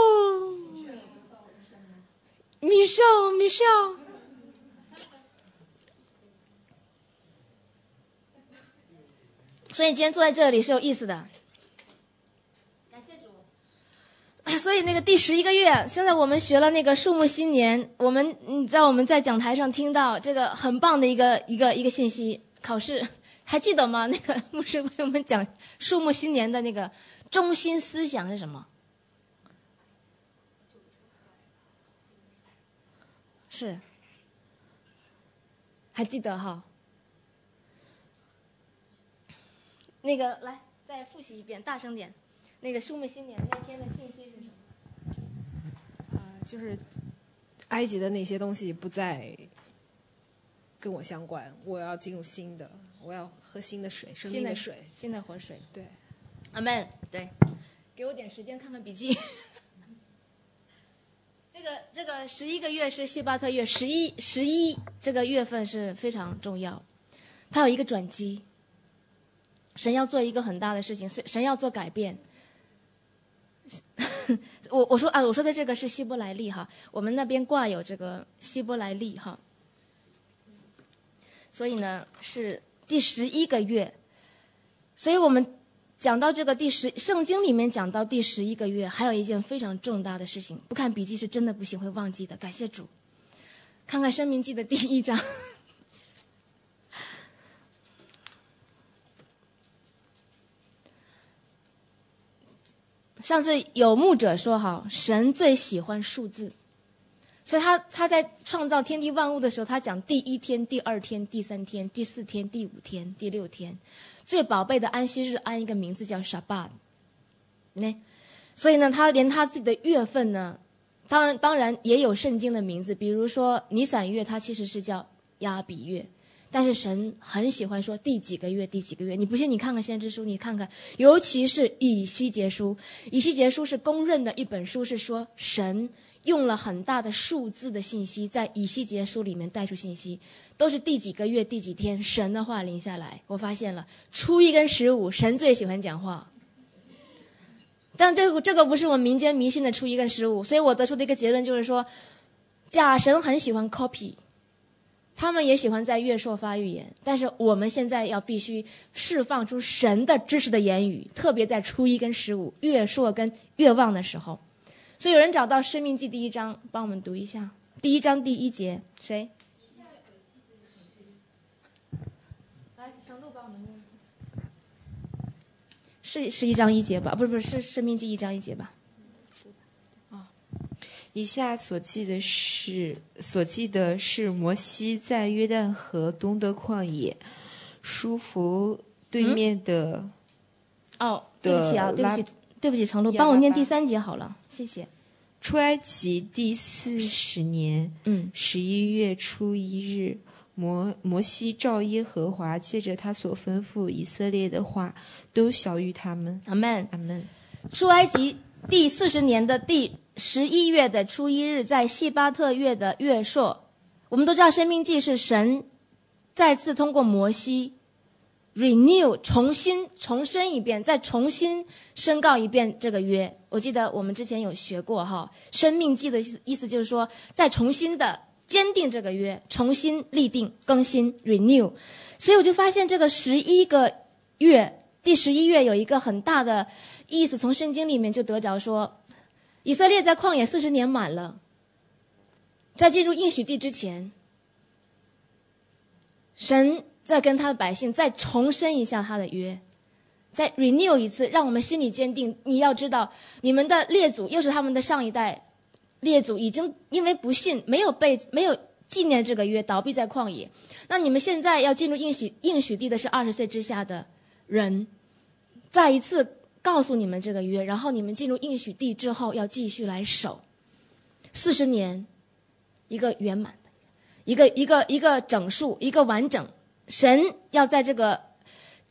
米少，米少。所以今天坐在这里是有意思的，感谢主。所以那个第十一个月，现在我们学了那个树木新年，我们你知道我们在讲台上听到这个很棒的一个一个一个信息，考试还记得吗？那个牧师为我们讲树木新年的那个中心思想是什么？是，还记得哈？那个来再复习一遍，大声点。那个树木新年那天的信息是什么？ 呃，就是埃及的那些东西不再跟我相关，我要进入新的，我要喝新的水，生命的水， 新的活水。 对， 阿门。对，给我点时间看看笔记。这个这个十一个月是西巴特月，十一十一这个月份是非常重要，它有一个转机。神要做一个很大的事情，神要做改变。我我说啊，我说的这个是希伯来历哈，我们那边挂有这个希伯来历哈。所以呢是第十一个月，所以我们讲到这个第十，圣经里面讲到第十一个月，还有一件非常重大的事情，不看笔记是真的不行，会忘记的。感谢主，看看申命记的第一章。上次有牧者说哈，神最喜欢数字，所以他他在创造天地万物的时候，他讲第一天、第二天、第三天、第四天、第五天、第六天，最宝贝的安息日安一个名字叫 Shabbat， 呢，所以呢，他连他自己的月份呢，当然当然也有圣经的名字，比如说尼散月，它其实是叫亚比月。但是神很喜欢说第几个月第几个月，你不信你看看先知书，你看看，尤其是以西结书，以西结书是公认的一本书，是说神用了很大的数字的信息在以西结书里面带出信息，都是第几个月第几天神的话临下来。我发现了初一跟十五神最喜欢讲话，但这个这个不是我们民间迷信的初一跟十五，所以我得出的一个结论就是说，假神很喜欢 copy，他们也喜欢在月朔发预言，但是我们现在要必须释放出神的知识的言语，特别在初一跟十五、月朔跟月望的时候。所以有人找到《申命记》第一章，帮我们读一下。第一章第一节，谁？来，程度帮我们念。是是一章一节吧？不是不是，是《申命记》一章一节吧？ 以下所记的是所记的是摩西在约旦河东的旷野，舒服对面的、 嗯、哦，对不起啊，对不起，对不起，程璐，帮我念第三节好了，谢谢。 出埃及第四十年， 嗯， 十一月初一日，摩摩西照耶和华借着他所吩咐以色列的话，都晓谕他们。 阿门， 阿门。 出埃及第四十年的第十一月的初一日，在西巴特月的月朔，我们都知道申命记是神再次通过摩西 renew 重新重申一遍，再重新宣告一遍这个约。我记得我们之前有学过哈，申命记的意思就是说再重新的坚定这个约，重新立定更新 renew。 所以我就发现这个十一个月，第十一月有一个很大的意思，从圣经里面就得着说，以色列在旷野四十年满了，在进入应许地之前，神再跟他的百姓再重申一下他的约，再 renew 一次，让我们心里坚定。你要知道，你们的列祖又是他们的上一代列祖，已经因为不信，没有被没有纪念这个约，倒闭在旷野。那你们现在要进入应许应许地的是二十岁之下的人，再一次告诉你们这个约，然后你们进入应许地之后要继续来守四十年，一个圆满的，一个一个一个整数，一个完整。神要在这个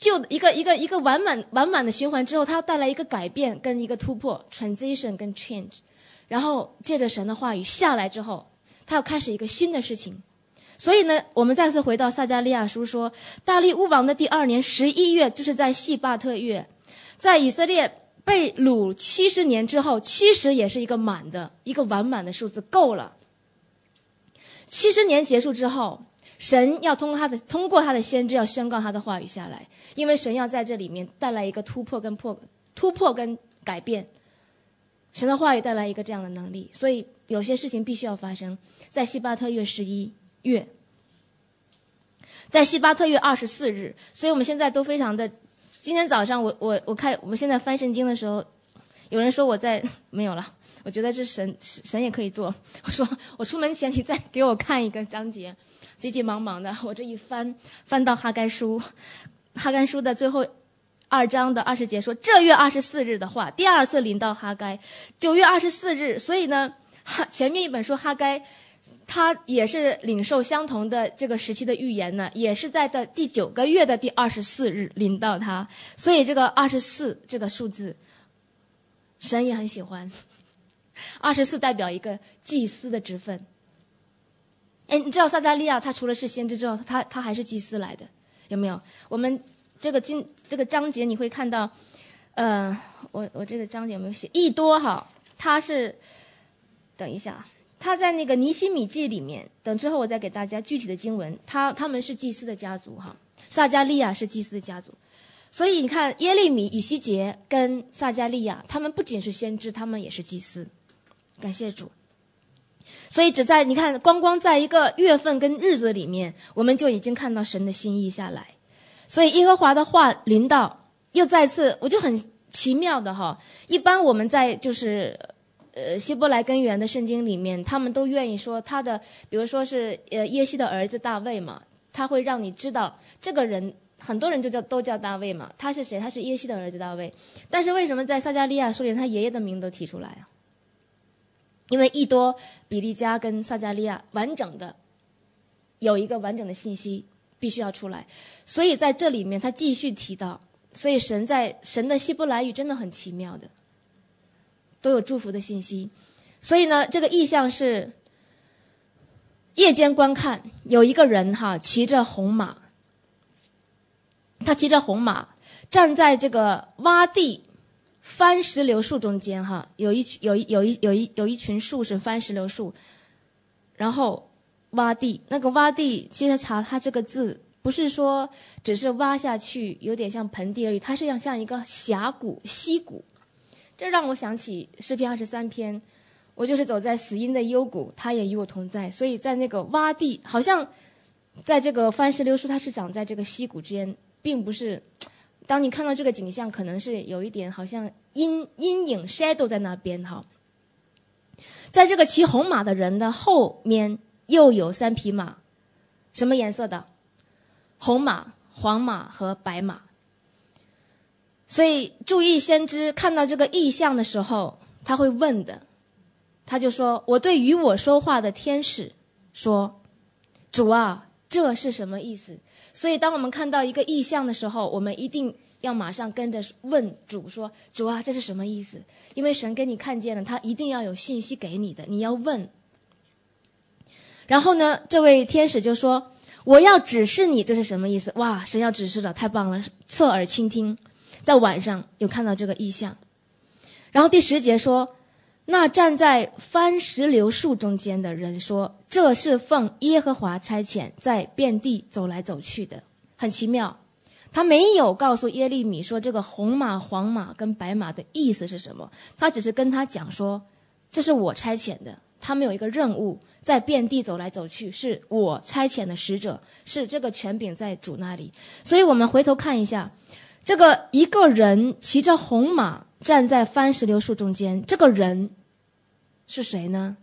旧的一个一个一个完满完满的循环之后，它要带来一个改变跟一个突破 transition 跟 change， 然后借着神的话语下来之后，它要开始一个新的事情。所以呢，我们再次回到撒迦利亚书说，大利乌王的第二年十一月，就是在细巴特月，在以色列被掳七十年之后，七十也是一个满的一个完满的数字，够了。七十年结束之后，神要通过他的通过他的先知要宣告他的话语下来，因为神要在这里面带来一个突破跟破突破跟改变，神的话语带来一个这样的能力，所以有些事情必须要发生。在西巴特月十一月，在西巴特月二十四日，所以我们现在都非常的。今天早上我我我看我们现在翻圣经的时候，有人说我在没有了，我觉得这神神也可以做。我说我出门前你再给我看一个章节，急急忙忙的，我这一翻翻到哈该书，哈该书的最后二章的二十节说，这月二十四日的话，第二次临到哈该，九月二十四日，所以呢，哈前面一本说哈该。他也是领受相同的这个时期的预言呢，也是在的第九个月的第二十四日临到他，所以这个二十四这个数字，神也很喜欢。二十四代表一个祭司的职分。哎，你知道撒迦利亚他除了是先知之后，他他还是祭司来的，有没有？我们这个经这个章节你会看到，呃，我我这个章节有没有写？益多哈，他是，等一下。他在那个尼希米记里面，等之后我再给大家具体的经文。他他们是祭司的家族哈，撒迦利亚是祭司的家族，所以你看耶利米、以西结跟撒迦利亚，他们不仅是先知，他们也是祭司。感谢主。所以只在你看，光光在一个月份跟日子里面，我们就已经看到神的心意下来。所以耶和华的话临到，又再次，我就很奇妙的哈。一般我们在就是。呃，希伯来根源的圣经里面，他们都愿意说他的，比如说是呃耶西的儿子大卫嘛，他会让你知道这个人，很多人就叫都叫大卫嘛，他是谁？他是耶西的儿子大卫。但是为什么在撒迦利亚书里他爷爷的名都提出来啊？因为益多、比利家跟撒迦利亚完整的有一个完整的信息必须要出来，所以在这里面他继续提到，所以神在神的希伯来语真的很奇妙的。都有祝福的信息，所以呢，这个意象是夜间观看，有一个人哈骑着红马，他骑着红马站在这个洼地番石榴树中间哈，有一有一有一有一有一群树是番石榴树，然后洼地那个洼地，其实查它这个字不是说只是挖下去，有点像盆地而已，它是要像一个峡谷溪谷。这让我想起诗篇二十三篇，我就是走在死荫的幽谷，他也与我同在。所以在那个洼地，好像在这个番石榴树，它是长在这个溪谷之间，并不是。当你看到这个景象，可能是有一点好像阴阴影 shadow 在那边哈。在这个骑红马的人的后面又有三匹马，什么颜色的？红马、黄马和白马。所以注意先知看到这个异象的时候，他会问的，他就说：“我对与我说话的天使说，主啊，这是什么意思？”所以当我们看到一个异象的时候，我们一定要马上跟着问主说：“主啊，这是什么意思？”因为神给你看见了，他一定要有信息给你的，你要问。然后呢，这位天使就说：“我要指示你，这是什么意思？”哇，神要指示了，太棒了！侧耳倾听。在晚上有看到这个异象，然后第十节说，那站在番石榴树中间的人说，这是奉耶和华差遣，在遍地走来走去的。很奇妙，他没有告诉耶利米说这个红马、黄马跟白马的意思是什么，他只是跟他讲说，这是我差遣的，他们有一个任务，在遍地走来走去，是我差遣的使者，是这个权柄在主那里。所以我们回头看一下，这个一个人骑着红马站在番石榴树中间，这个人是谁呢？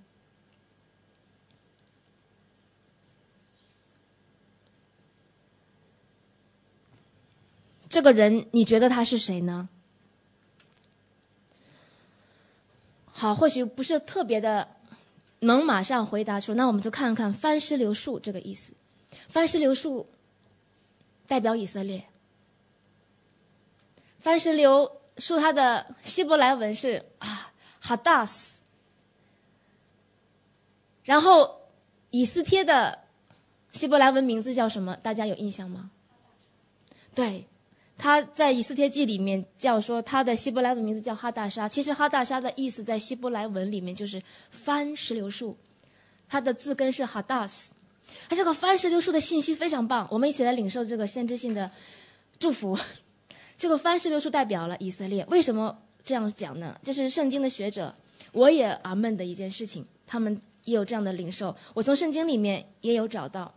这个人你觉得他是谁呢？好，或许不是特别的能马上回答出，那我们就看看番石榴树这个意思。番石榴树代表以色列， 番石榴树它的希伯来文是啊哈达斯，然后以斯帖的希伯来文名字叫什么？大家有印象吗？对，他在以斯帖记里面叫说他的希伯来文名字叫哈大沙，其实哈大沙的意思在希伯来文里面就是番石榴树，它的字根是哈达斯。它这个番石榴树的信息非常棒，我们一起来领受这个先知性的祝福。这个番石榴树代表了以色列，为什么这样讲呢？这是圣经的学者我也阿们的一件事情，他们也有这样的领受，我从圣经里面也有找到。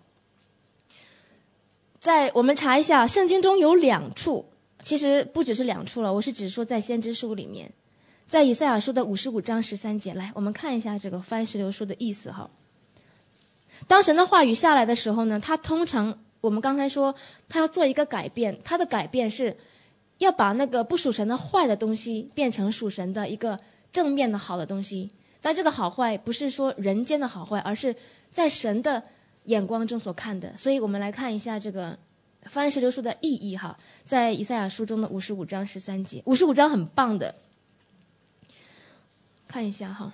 在我们查一下，圣经中有两处，其实不只是两处了，我是只说在先知书里面，在以赛亚书的五十五章十三节，来我们看一下这个番石榴树的意思哈。当神的话语下来的时候呢，他通常我们刚才说他要做一个改变，他的改变是要把那个不属神的坏的东西变成属神的一个正面的好的东西。但这个好坏不是说人间的好坏，而是在神的眼光中所看的。所以我们来看一下这个番石榴树的意义哈，在以赛亚书中的五十五章十三节，五十五章很棒的，看一下哈。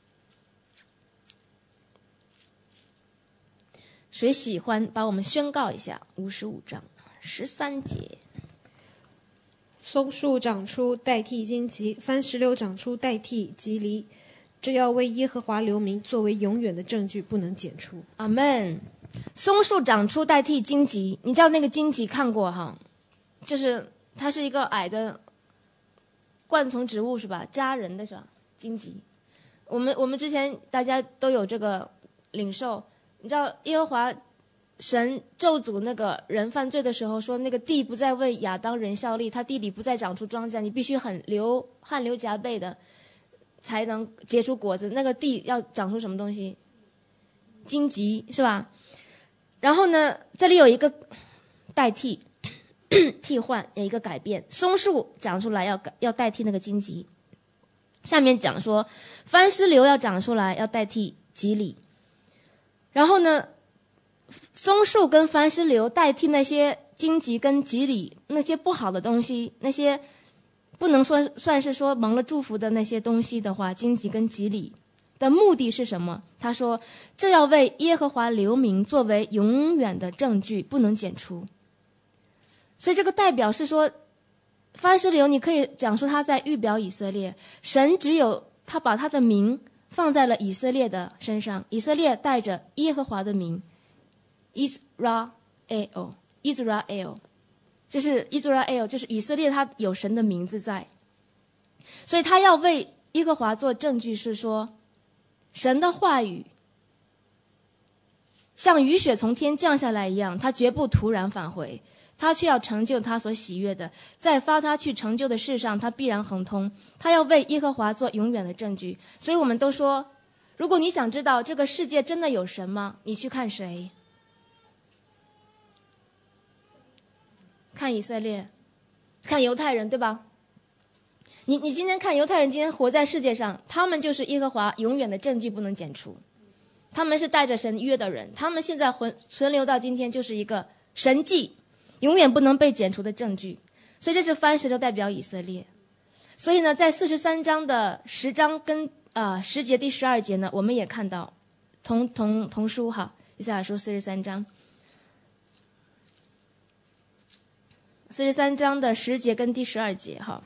谁喜欢把我们宣告一下？五十五章十三节。 松树长出代替荆棘，番石榴长出代替棘藜，这要为耶和华留名，作为永远的证据，不能剪除。 阿们。松树长出代替荆棘，你知道那个荆棘看过哈，就是它是一个矮的灌丛植物是吧？扎人的是吧？荆棘。我们我们之前大家都有这个领受。你知道耶和华神咒诅那个人犯罪的时候说，那个地不再为亚当人效力，他地里不再长出庄稼，你必须很流汗流浃背的才能结出果子。那个地要长出什么东西？荆棘是吧？然后呢，这里有一个代替替换，有一个改变，松树长出来要要代替那个荆棘。下面讲说番石榴要长出来要代替棘藜。然后呢，松树跟番石榴代替那些荆棘跟棘藜，那些不好的东西，那些不能说算是说蒙了祝福的那些东西的话，荆棘跟棘藜的目的是什么？他说，这要为耶和华留名，作为永远的证据，不能剪除。所以这个代表是说，番石榴你可以讲出他在预表以色列，神只有他把他的名放在了以色列的身上，以色列带着耶和华的名 Israel Israel 就是 Israel 就是以色列，他有神的名字在，所以他要为耶和华做证据，是说神的话语像雨雪从天降下来一样，他绝不突然返回，他却要成就他所喜悦的，在发他去成就的事上，他必然亨通。他要为耶和华做永远的证据。所以我们都说，如果你想知道这个世界真的有神吗？你去看谁？看以色列，看犹太人，对吧？你你今天看犹太人，今天活在世界上，他们就是耶和华永远的证据，不能剪除。他们是带着神约的人，他们现在存存留到今天，就是一个神迹，永远不能被剪除的证据。所以这是番石榴代表以色列。所以呢，在四十三章的十章跟啊、呃、十节第十二节呢，我们也看到同同同书哈，以赛亚书四十三章，四十三章的十节跟第十二节哈。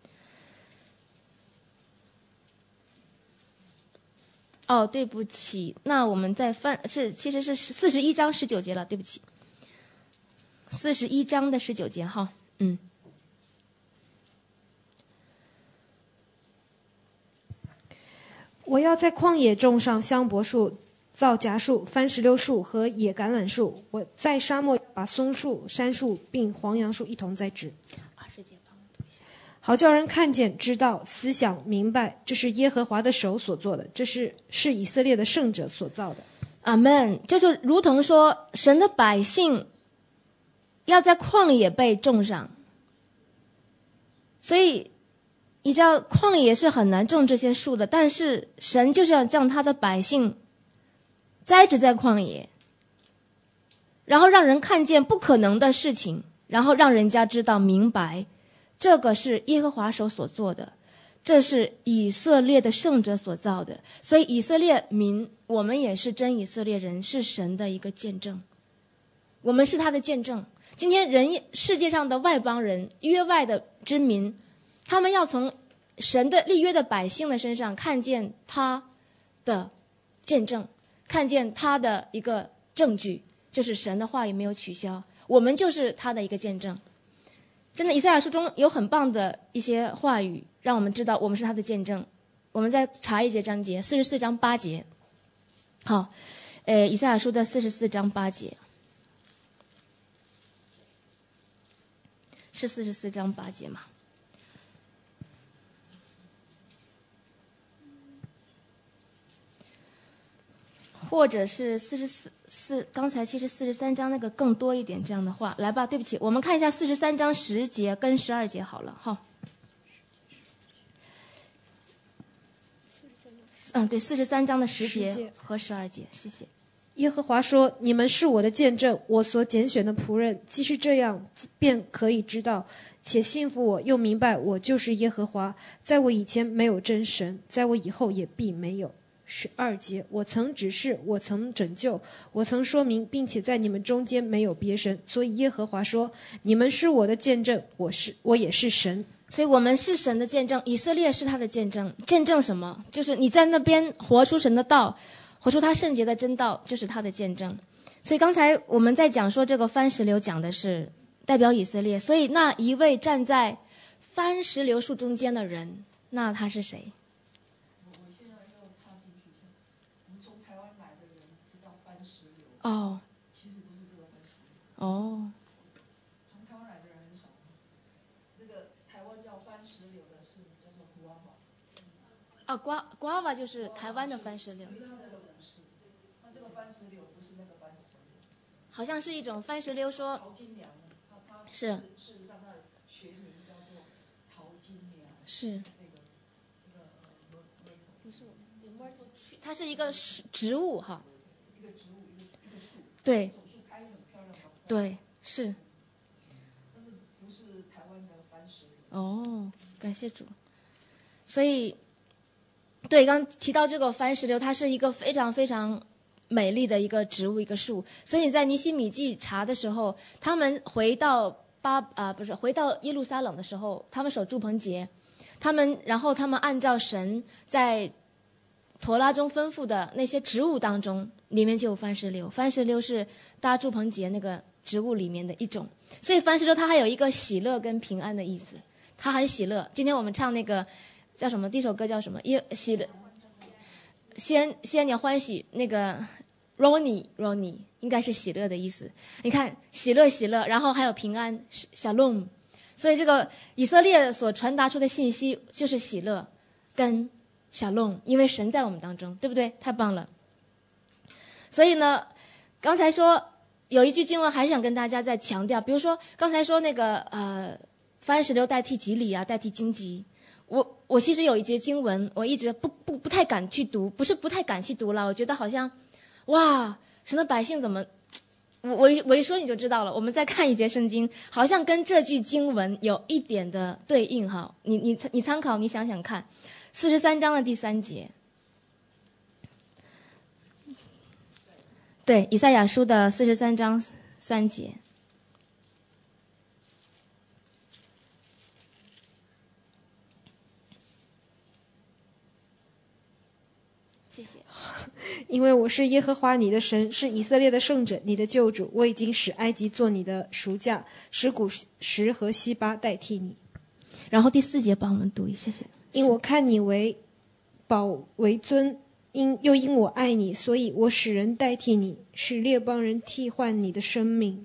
哦，对不起，那我们再翻是其实是四十一章十九节了，对不起，四十一章的十九节哈，嗯。 我要在旷野种上香柏树、皂荚树、番石榴树和野橄榄树。我在沙漠把松树、杉树并黄杨树一同栽植。好叫人看见、知道、思想、明白，这是耶和华的手所做的，这是是以色列的圣者所造的。 阿们。这就如同说，神的百姓要在旷野被种上，所以你知道旷野是很难种这些树的，但是神就是要让他的百姓栽植在旷野，然后让人看见不可能的事情，然后让人家知道明白这个是耶和华手所做的，这是以色列的圣者所造的。所以以色列民，我们也是真以色列人，是神的一个见证，我们是他的见证。今天人世界上的外邦人，约外的之民，他们要从神的立约的百姓的身上看见他的见证，看见他的一个证据，就是神的话语没有取消，我们就是他的一个见证。真的，以赛亚书中有很棒的一些话语，让我们知道我们是他的见证。我们再查一节章节，四十四章八节。好，呃，以赛亚书的四十四章八节，是四十四章八节吗？或者是四十四四，刚才其实四十三章那个更多一点这样的话，来吧，对不起，我们看一下四十三章十节跟十二节好了，哈。嗯，对，四十三章的十节和十二节，谢谢。 耶和华说：“你们是我的见证，我所拣选的仆人。既是这样，便可以知道，且信服我，又明白我就是耶和华。在我以前没有真神，在我以后也必没有。”十二节，我曾指示，我曾拯救，我曾说明，并且在你们中间没有别神。所以耶和华说：“你们是我的见证，我是我也是神。” 所以我们是神的见证，以色列是他的见证。见证什么？就是你在那边活出神的道，活出他圣洁的真道，就是他的见证。所以刚才我们在讲说这个番石榴讲的是代表以色列，所以那一位站在番石榴树中间的人，那他是谁？哦，其实不是这个番石榴。哦，从台湾来的人很少。那个台湾叫番石榴的是叫做瓜瓦。啊，瓜瓜瓦就是台湾的番石榴。那这个番石榴不是那个番石榴。好像是一种番石榴说。桃金娘，是。事实上，它的学名叫做桃金娘。是。不是，它是一个植物哈。对，对，是。哦，感谢主。所以，对，刚提到这个番石榴，它是一个非常非常美丽的一个植物，一个树。所以你在尼希米记查的时候，他们回到巴啊、呃、不是回到耶路撒冷的时候，他们守住棚节，他们然后他们按照神在陀拉中吩咐的那些植物当中，里面就有番石榴。番石榴是搭住棚节那个植物里面的一种，所以番石榴它还有一个喜乐跟平安的意思，它很喜乐。今天我们唱那个叫什么？第一首歌叫什么？耶喜乐，先先你欢喜，那个 Roni Roni 应该是喜乐的意思。你看喜乐喜乐，然后还有平安 Shalom， 所以这个以色列所传达出的信息就是喜乐跟小弄，因为神在我们当中，对不对？太棒了。所以呢，刚才说有一句经文还是想跟大家再强调，比如说刚才说那个呃，番石榴代替吉利啊，代替荆棘。我我其实有一节经文，我一直不不不太敢去读，不是不太敢去读了，我觉得好像，哇，神的百姓怎么，我我我一说你就知道了。我们再看一节圣经，好像跟这句经文有一点的对应哈，你你你参考，你想想看。四十三章的第三节，对，以赛亚书的四十三章三节。谢谢。 因为我是耶和华你的神，是以色列的圣者，你的救主。我已经使埃及做你的赎价，使古时和西巴代替你。 然后第四节帮我们读一下，谢谢。 因我看你为宝为尊，因又因我爱你，所以我使人代替你，使列邦人替换你的生命。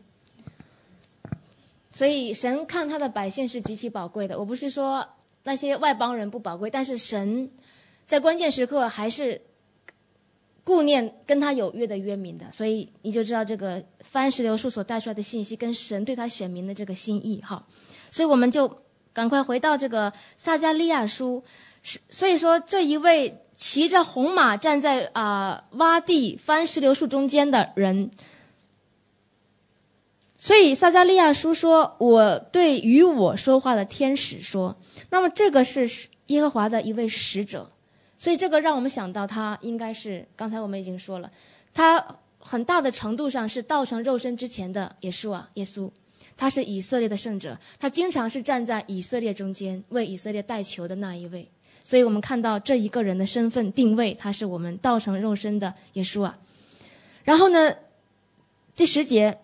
所以神看他的百姓是极其宝贵的。我不是说那些外邦人不宝贵，但是神在关键时刻还是顾念跟他有约的约民的。所以你就知道这个番石榴树所带出来的信息跟神对他选民的这个心意哈。所以我们就赶快回到这个撒迦利亚书，所以说这一位骑着红马站在啊、呃、洼地番石榴树中间的人， 所以撒迦利亚书说，我对与我说话的天使说，那么这个是耶和华的一位使者，所以这个让我们想到他应该是，刚才我们已经说了，他很大的程度上是道成肉身之前的耶稣啊，耶稣，他是以色列的圣者，他经常是站在以色列中间为以色列代求的那一位，所以我们看到这一个人的身份定位，他是我们道成肉身的耶稣啊。然后呢，第十节，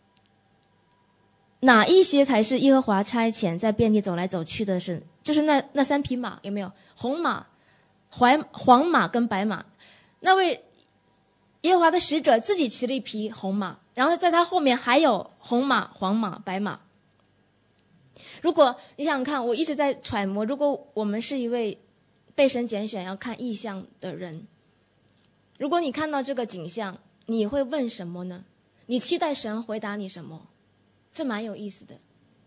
哪一些才是耶和华差遣在遍地走来走去的是？就是那那三匹马，有没有？红马、黄黄马跟白马。那位耶和华的使者自己骑了一匹红马，然后在他后面还有红马、黄马、白马。如果你想想看，我一直在揣摩，如果我们是一位被神拣选要看异象的人，如果你看到这个景象，你会问什么呢？你期待神回答你什么？这蛮有意思的。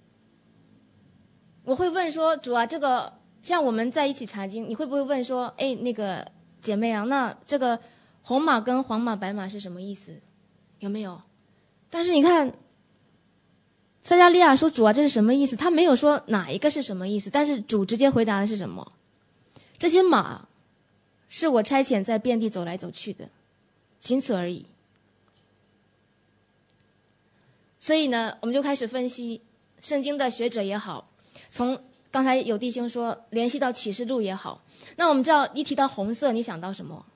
我会问说，主啊，这个像我们在一起查经，你会不会问说，哎，那个姐妹啊，那这个红马跟黄马白马是什么意思？有没有？但是你看撒迦利亚说，主啊，这是什么意思？他没有说哪一个是什么意思，但是主直接回答的是什么？这些马是我差遣在遍地走来走去的，仅此而已。所以呢，我们就开始分析圣经的学者也好，从刚才有弟兄说联系到启示录也好，那我们知道一提到红色，你想到什么？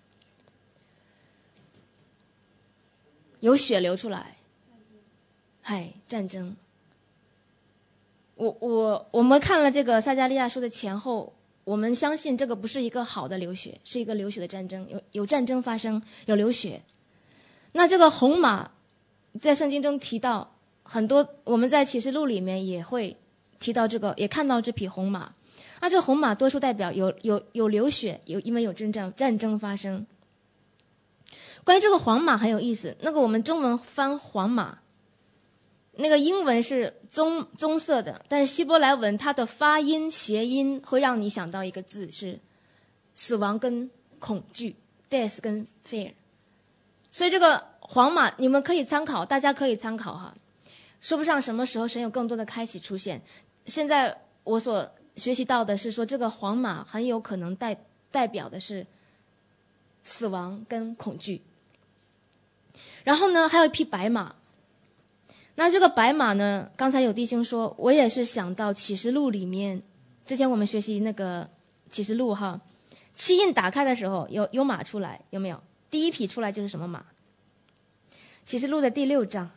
有血流出来，嗨，战争。我我我们看了这个撒迦利亚书的前后，我们相信这个不是一个好的流血，是一个流血的战争，有有战争发生，有流血。那这个红马在圣经中提到很多，我们在启示录里面也会提到这个，也看到这匹红马。那这红马多数代表有有有流血，有因为有征战战争发生。关于这个黄马很有意思，那个我们中文翻黄马，那个英文是棕棕色的，但是希伯来文它的发音谐音会让你想到一个字是死亡跟恐惧 ，death 跟 fear。所以这个黄马你们可以参考，大家可以参考哈。说不上什么时候神有更多的开启出现。现在我所学习到的是说，这个黄马很有可能代代表的是死亡跟恐惧。然后呢，还有一匹白马。那这个白马呢，刚才有弟兄说，我也是想到启示录里面，之前我们学习那个启示录哈，七印打开的时候有有马出来，有没有？第一匹出来就是什么马？启示录的第六章。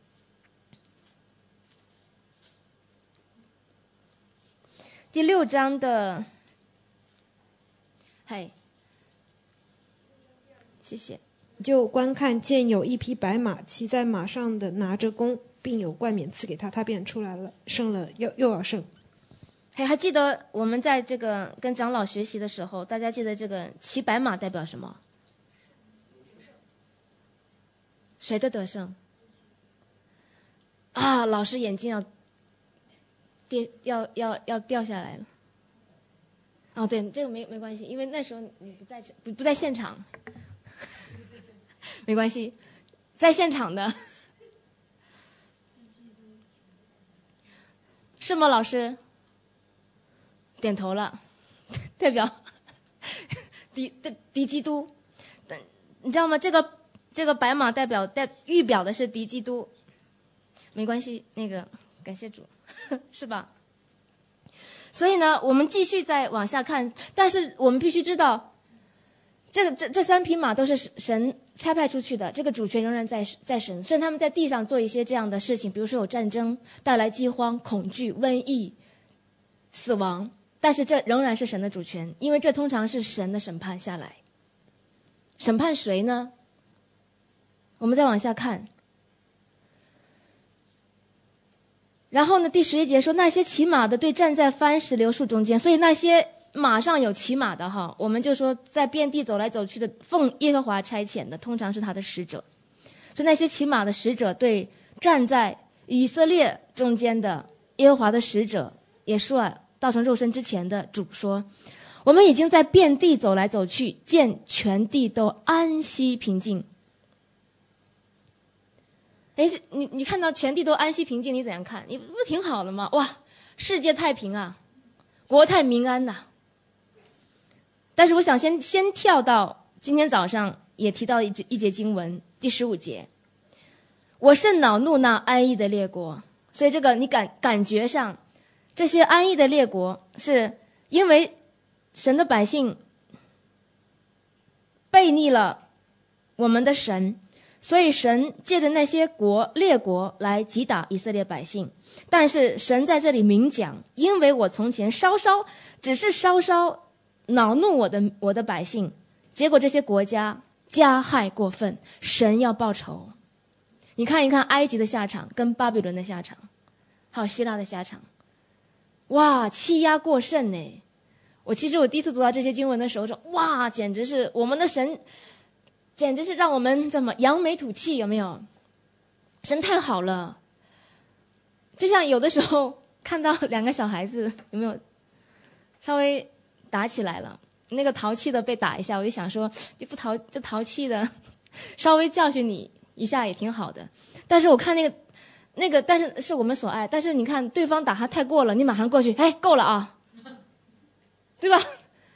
第六章的，嘿，谢谢。 就观看见有一匹白马，骑在马上的拿着弓，并有冠冕赐给他，他便出来了，胜了又又要胜。 嘿，还记得我们在这个跟长老学习的时候，大家记得这个骑白马代表什么？谁的得胜？啊，老师眼睛要跌，要要要掉下来了。哦，对，这个没没关系，因为那时候你不在不不在现场，没关系，在现场的是吗？老师点头了，代表敌敌敌基督，你知道吗？这个这个白马代表代预表的是敌基督，没关系，那个感谢主，是吧？所以呢，我们继续再往下看，但是我们必须知道，这个这这三匹马都是神差派出去的，这个主权仍然在在神，虽然他们在地上做一些这样的事情，比如说有战争带来饥荒、恐惧、瘟疫、死亡，但是这仍然是神的主权，因为这通常是神的审判下来。审判谁呢？我们再往下看。然后呢，第十一节说，那些骑马的对站在番石榴树中间，所以那些马上有骑马的哈，我们就说在遍地走来走去的，奉耶和华差遣的，通常是他的使者。所以那些骑马的使者对站在以色列中间的耶和华的使者耶稣啊，道成肉身之前的主说，我们已经在遍地走来走去，见全地都安息平静。 哎，你你看到全地都安息平静，你怎样看？你不挺好的吗？哇，世界太平啊，国泰民安呐、啊。但是我想先先跳到今天早上也提到一一节经文，第十五节。我甚恼怒那安逸的列国，所以这个你感感觉上，这些安逸的列国是因为神的百姓背逆了我们的神，所以神借着那些国列国来击打以色列百姓。但是神在这里明讲，因为我从前稍稍只是稍稍恼怒我的我的百姓，结果这些国家加害过分，神要报仇。你看一看埃及的下场跟巴比伦的下场，还有希腊的下场，哇，欺压过甚呢。我其实我第一次读到这些经文的时候说，哇，简直是我们的神，简直是让我们怎么扬眉吐气，有没有？神太好了。就像有的时候看到两个小孩子有没有稍微打起来了，那个淘气的被打一下，我就想说，你不淘这淘气的稍微教训你一下也挺好的。但是我看那个那个但是是我们所爱，但是你看对方打他太过了，你马上过去，哎，够了啊，对吧？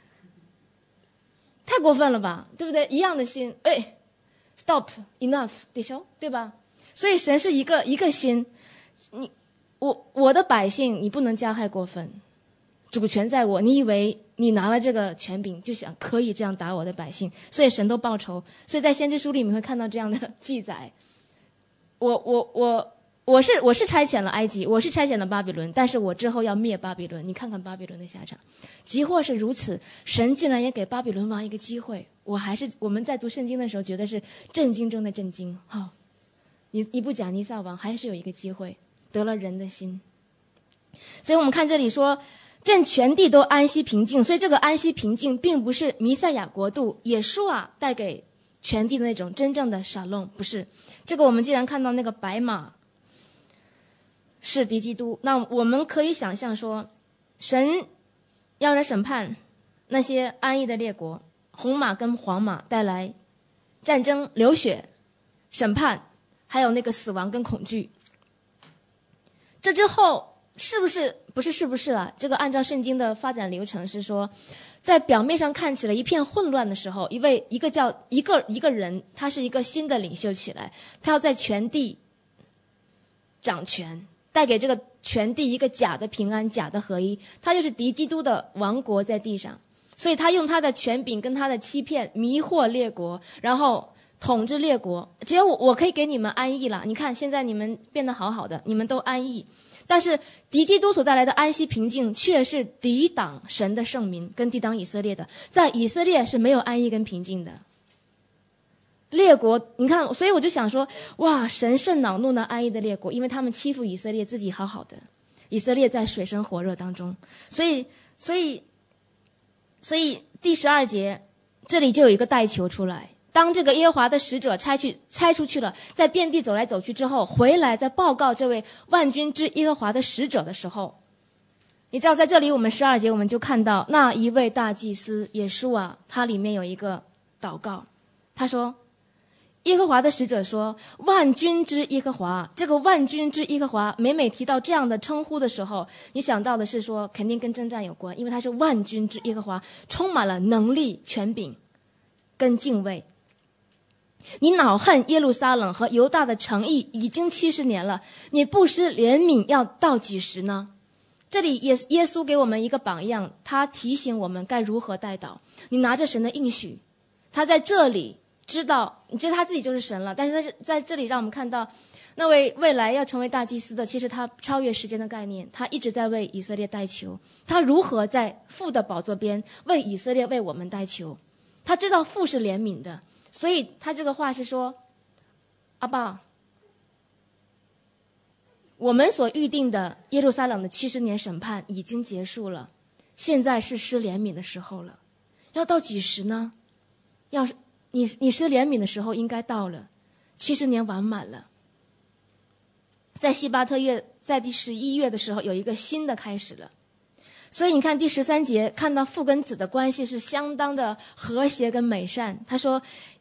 太过分了吧，对不对？一样的心，哎 ，stop enough， 弟兄，对吧？所以神是一个一个心，你我我的百姓，你不能加害过分，主权在我，你以为你拿了这个权柄就想可以这样打我的百姓，所以神都报仇。所以在先知书里面会看到这样的记载。我我我我是我是差遣了埃及，我是差遣了巴比伦，但是我之后要灭巴比伦。你看看巴比伦的下场，即或是如此，神竟然也给巴比伦王一个机会。我还是我们在读圣经的时候觉得是震惊中的震惊。好、哦，你你不讲尼撒王还是有一个机会，得了人的心。所以我们看这里说，见全地都安息平静，所以这个安息平静并不是弥赛亚国度耶稣啊带给全地的那种真正的沙龙，不是。这个我们既然看到那个白马是敌基督，那我们可以想象说，神要来审判那些安逸的列国，红马跟黄马带来战争、流血、审判，还有那个死亡跟恐惧。这之后是不是不是是不是啊？这个按照圣经的发展流程是说，在表面上看起来一片混乱的时候，一位一个叫一个一个人，他是一个新的领袖起来，他要在全地掌权，带给这个全地一个假的平安、假的合一。他就是敌基督的王国在地上，所以他用他的权柄跟他的欺骗迷惑列国，然后统治列国。只要我我可以给你们安逸了，你看现在你们变得好好的，你们都安逸。但是敌基督所带来的安息平静，却是抵挡神的圣民跟抵挡以色列的。在以色列是没有安逸跟平静的。列国，你看，所以我就想说，哇，神甚恼怒那安逸的列国，因为他们欺负以色列，自己好好的，以色列在水深火热当中。所以，所以，所以第十二节这里就有一个代求出来。当这个耶和华的使者差去差出去了，在遍地走来走去之后，回来再报告这位万军之耶和华的使者的时候，你知道在这里我们十二节我们就看到那一位大祭司耶稣啊，他里面有一个祷告，他说耶和华的使者说，万军之耶和华，这个万军之耶和华每每提到这样的称呼的时候，你想到的是说肯定跟征战有关，因为他是万军之耶和华，充满了能力、权柄跟敬畏。你恼恨耶路撒冷和犹大的城邑已经七十年了，你不失怜悯要到几时呢？这里耶耶稣给我们一个榜样，他提醒我们该如何代祷。你拿着神的应许，他在这里知道，你觉得他自己就是神了，但是在在这里让我们看到那位未来要成为大祭司的，其实他超越时间的概念，他一直在为以色列代求，他如何在父的宝座边为以色列为我们代求。他知道父是怜悯的，所以他这个话是说，阿爸，我们所预定的耶路撒冷的七十年审判已经结束了，现在是施怜悯的时候了。要到几时呢？要是你你施怜悯的时候应该到了，七十年完满了。在西巴特月，在第十一月的时候有一个新的开始了。所以你看第十三节，看到父跟子的关系是相当的和谐跟美善。他说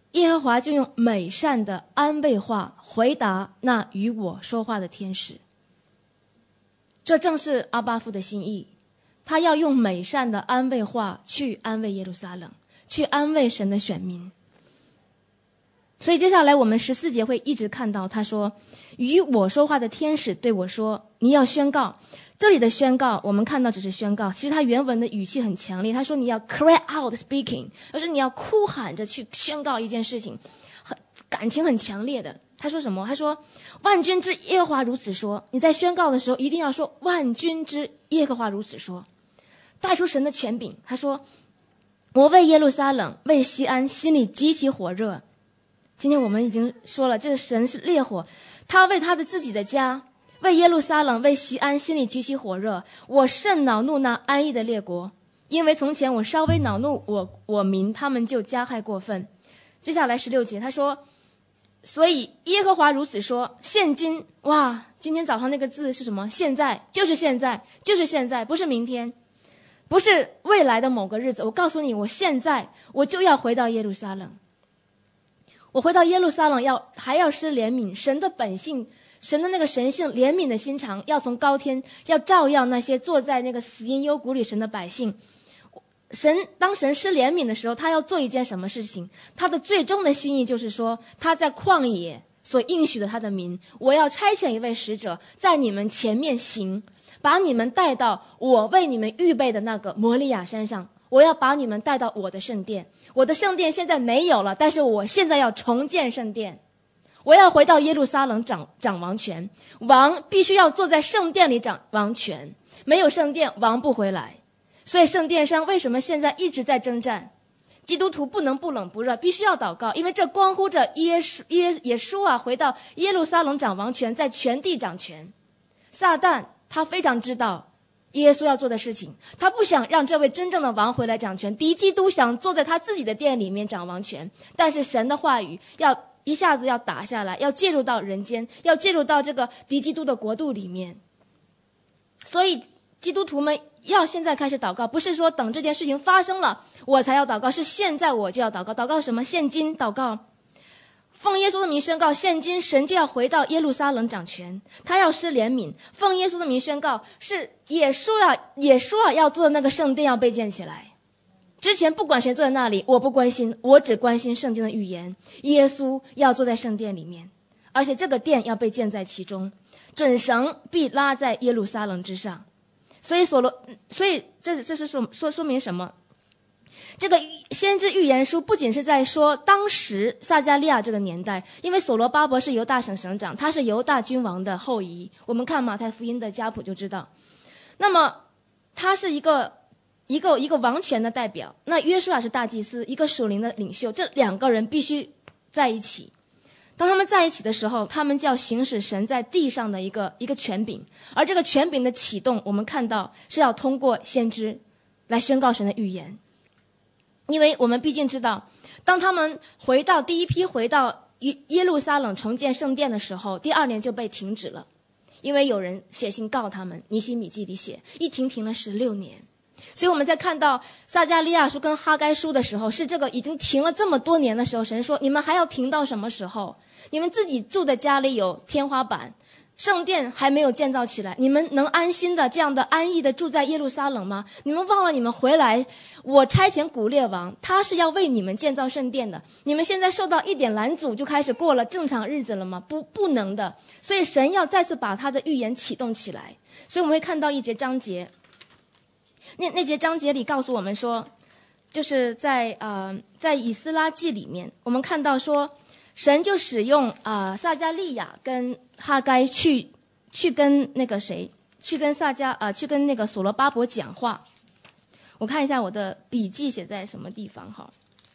耶和华就用美善的安慰话回答那与我说话的天使。这正是阿巴父的心意，他要用美善的安慰话去安慰耶路撒冷，去安慰神的选民。所以接下来我们十四节会一直看到他说，与我说话的天使对我说，你要宣告。这里的宣告我们看到只是宣告，其实他原文的语气很强烈，他说你要 cry out speaking， 就是你要哭喊着去宣告一件事情，很感情很强烈的。他说什么？他说万军之耶和华如此说。你在宣告的时候一定要说万军之耶和华如此说，带出神的权柄。他说我为耶路撒冷为西安心里极其火热。今天我们已经说了，这神是烈火，他为他的自己的家，为耶路撒冷为西安心里极其火热。我甚恼怒那安逸的列国，因为从前我稍微恼怒我我民，他们就加害过分。接下来十六节他说，所以耶和华如此说，现今，哇，今天早上那个字是什么？现在，就是现在，就是现在，不是明天，不是未来的某个日子。我告诉你，我现在我就要回到耶路撒冷，我回到耶路撒冷要还要施怜悯，神的本性，神的那个神性怜悯的心肠要从高天要照耀那些坐在那个死荫幽谷里神的百姓。神当神施怜悯的时候，他要做一件什么事情？他的最终的心意就是说，他在旷野所应许的他的民，我要差遣一位使者在你们前面行，把你们带到我为你们预备的那个摩利亚山上，我要把你们带到我的圣殿。我的圣殿现在没有了，但是我现在要重建圣殿，我要回到耶路撒冷掌掌王权。王必须要坐在圣殿里掌王权，没有圣殿王不回来。所以圣殿上为什么现在一直在征战？基督徒不能不冷不热，必须要祷告，因为这关乎着耶稣耶耶稣啊回到耶路撒冷掌王权，在全地掌权。撒旦他非常知道耶稣要做的事情，他不想让这位真正的王回来掌权。敌基督想坐在他自己的殿里面掌王权，但是神的话语要一下子要打下来，要介入到人间，要介入到这个敌基督的国度里面。所以基督徒们要现在开始祷告，不是说等这件事情发生了我才要祷告，是现在我就要祷告。祷告什么？现今祷告，奉耶稣的名宣告，现今神就要回到耶路撒冷掌权，他要施怜悯。奉耶稣的名宣告，是也说啊也说啊要做的那个圣殿要被建起来。之前不管谁坐在那里，我不关心，我只关心圣经的预言。耶稣要坐在圣殿里面，而且这个殿要被建在其中，准绳必拉在耶路撒冷之上。所以所罗，所以这这是说说说明什么？这个先知预言书不仅是在说当时撒迦利亚这个年代，因为所罗巴伯是犹大省省长，他是犹大君王的后裔，我们看马太福音的家谱就知道。那么他是一个一个一个王权的代表，那约书亚是大祭司，一个属灵的领袖，这两个人必须在一起。当他们在一起的时候，他们就要行使神在地上的一个一个权柄，而这个权柄的启动，我们看到是要通过先知来宣告神的预言。因为我们毕竟知道，当他们回到第一批回到耶路撒冷重建圣殿的时候，第二年就被停止了，因为有人写信告他们，尼希米记里写，一停停了十六年。所以我们在看到撒迦利亚书跟哈该书的时候，是这个已经停了这么多年的时候，神说你们还要停到什么时候？你们自己住的家里有天花板，圣殿还没有建造起来，你们能安心的这样的安逸的住在耶路撒冷吗？你们忘了你们回来，我差遣古列王，他是要为你们建造圣殿的，你们现在受到一点拦阻就开始过了正常日子了吗？不，不能的。所以神要再次把他的预言启动起来。所以我们会看到一节章节，那那节章节里告诉我们说，就是在呃在以斯拉记里面，我们看到说神就使用啊、呃、撒迦利亚跟哈该去去跟那个谁去跟撒迦呃去跟那个所罗巴伯讲话。我看一下我的笔记写在什么地方哈。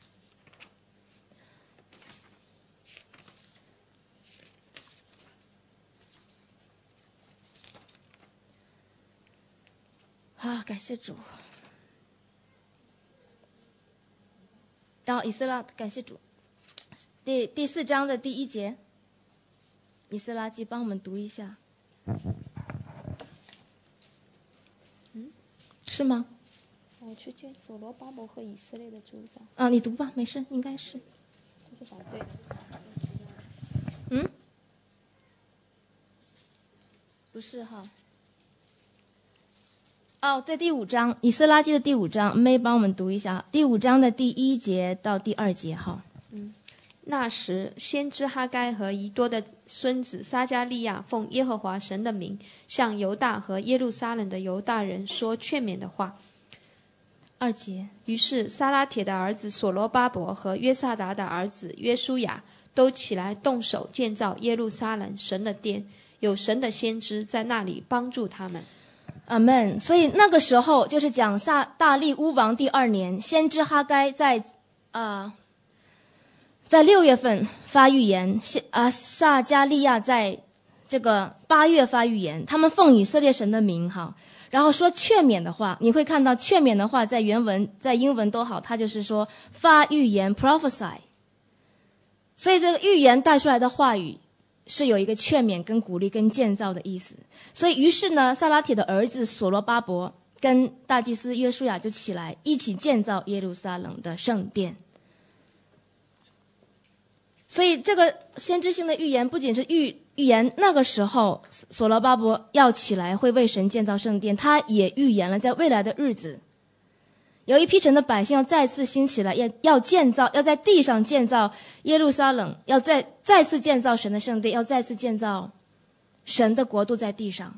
啊，感谢主。然后以斯拉，感谢主。第第四章的第一节，以斯拉记，帮我们读一下。嗯，是吗？ 我去见所罗巴伯和以色列的族长。 啊，你读吧，没事，应该是。 这是嗯，不是哈。哦，在第五章，以斯拉记的第五章，妹帮我们读一下第五章的第一节到第二节哈。 嗯，那时先知哈该和以多的孙子撒迦利亚奉耶和华神的名，向犹大和耶路撒冷的犹大人说劝勉的话。 二节， 于是撒拉铁的儿子所罗巴伯和约萨达的儿子约书亚都起来动手建造耶路撒冷神的殿，有神的先知在那里帮助他们。 阿门。所以那个时候就是讲撒大利乌王第二年，先知哈该在啊、呃、在六月份发预言，啊撒迦利亚在这个八月发预言，他们奉以色列神的名哈，然后说劝勉的话。你会看到劝勉的话在原文在英文都好，它就是说发预言 prophesy。所以这个预言带出来的话语是有一个劝勉跟鼓励跟建造的意思。所以于是呢，撒拉铁的儿子所罗巴伯跟大祭司约书亚就起来一起建造耶路撒冷的圣殿。所以这个先知性的预言不仅是预预言那个时候所罗巴伯要起来会为神建造圣殿，他也预言了在未来的日子有一批神的百姓要再次兴起来，要要建造，要在地上建造耶路撒冷，要再再次建造神的圣殿，要再次建造神的国度在地上。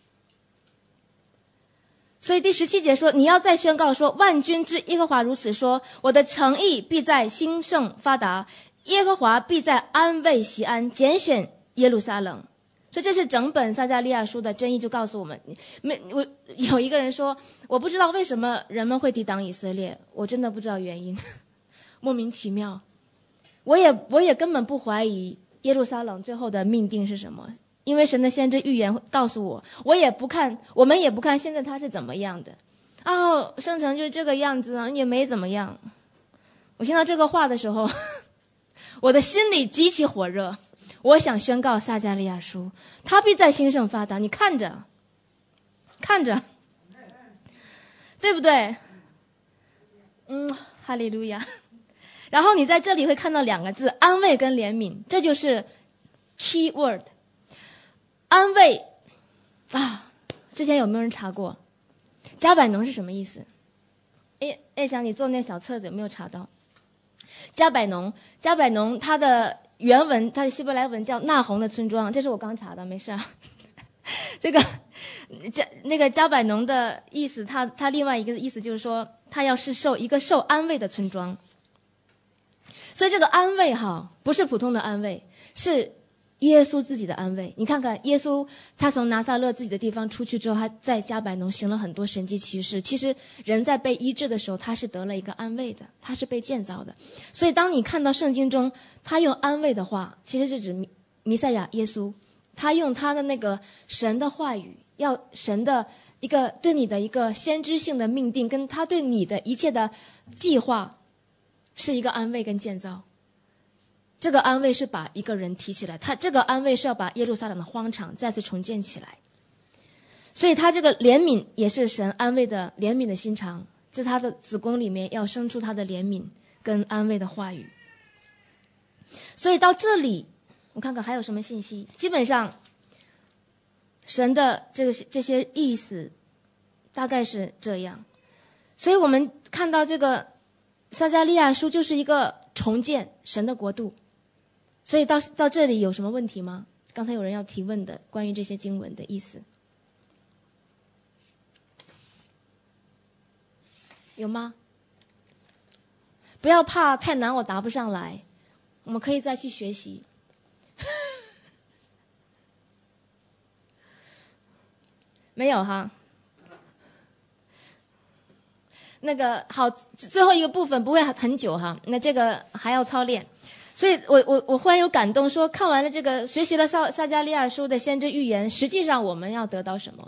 所以第十七节说，你要再宣告说，万军之耶和华如此说，我的诚意必在兴盛发达，耶和华必在安慰锡安，拣选耶路撒冷。所以这是整本撒迦利亚书的真意，就告诉我们，没我有一个人说，我不知道为什么人们会抵挡以色列，我真的不知道原因，莫名其妙。我也我也根本不怀疑耶路撒冷最后的命定是什么，因为神的先知预言告诉我，我也不看，我们也不看现在它是怎么样的。哦，圣城就是这个样子啊，也没怎么样。我听到这个话的时候，我的心里极其火热。我想宣告撒迦利亚书，他必在兴盛发达。你看着，看着，对不对？嗯，哈利路亚。然后你在这里会看到两个字：安慰跟怜悯，这就是 key word。安慰啊，之前有没有人查过？加百农是什么意思？哎哎，想你做那小册子有没有查到？加百农，加百农，它的原文，它的希伯来文叫纳红的村庄，这是我刚查的，没事啊。这个加那个加百农的意思，它它另外一个意思就是说，它要是受一个受安慰的村庄。所以这个安慰哈，不是普通的安慰，是耶稣自己的安慰。你看看耶稣，他从拿撒勒自己的地方出去之后，他在加百农行了很多神迹奇事。其实人在被医治的时候，他是得了一个安慰的，他是被建造的。所以当你看到圣经中他用安慰的话，其实是指弥弥赛亚耶稣，他用他的那个神的话语，要神的一个对你的一个先知性的命定，跟他对你的一切的计划，是一个安慰跟建造。这个安慰是把一个人提起来，他这个安慰是要把耶路撒冷的荒场再次重建起来。所以他这个怜悯也是神安慰的怜悯的心肠，在他的子宫里面要生出他的怜悯跟安慰的话语。所以到这里我看看还有什么信息，基本上神的这个这些意思大概是这样。所以我们看到这个撒迦利亚书就是一个重建神的国度。所以到到这里有什么问题吗？刚才有人要提问的，关于这些经文的意思，有吗？不要怕太难，我答不上来，我们可以再去学习。没有哈？那个好，最后一个部分不会很久哈，那这个还要操练。所以我我我忽然有感动，说看完了这个，学习了撒撒迦利亚书的先知预言，实际上我们要得到什么？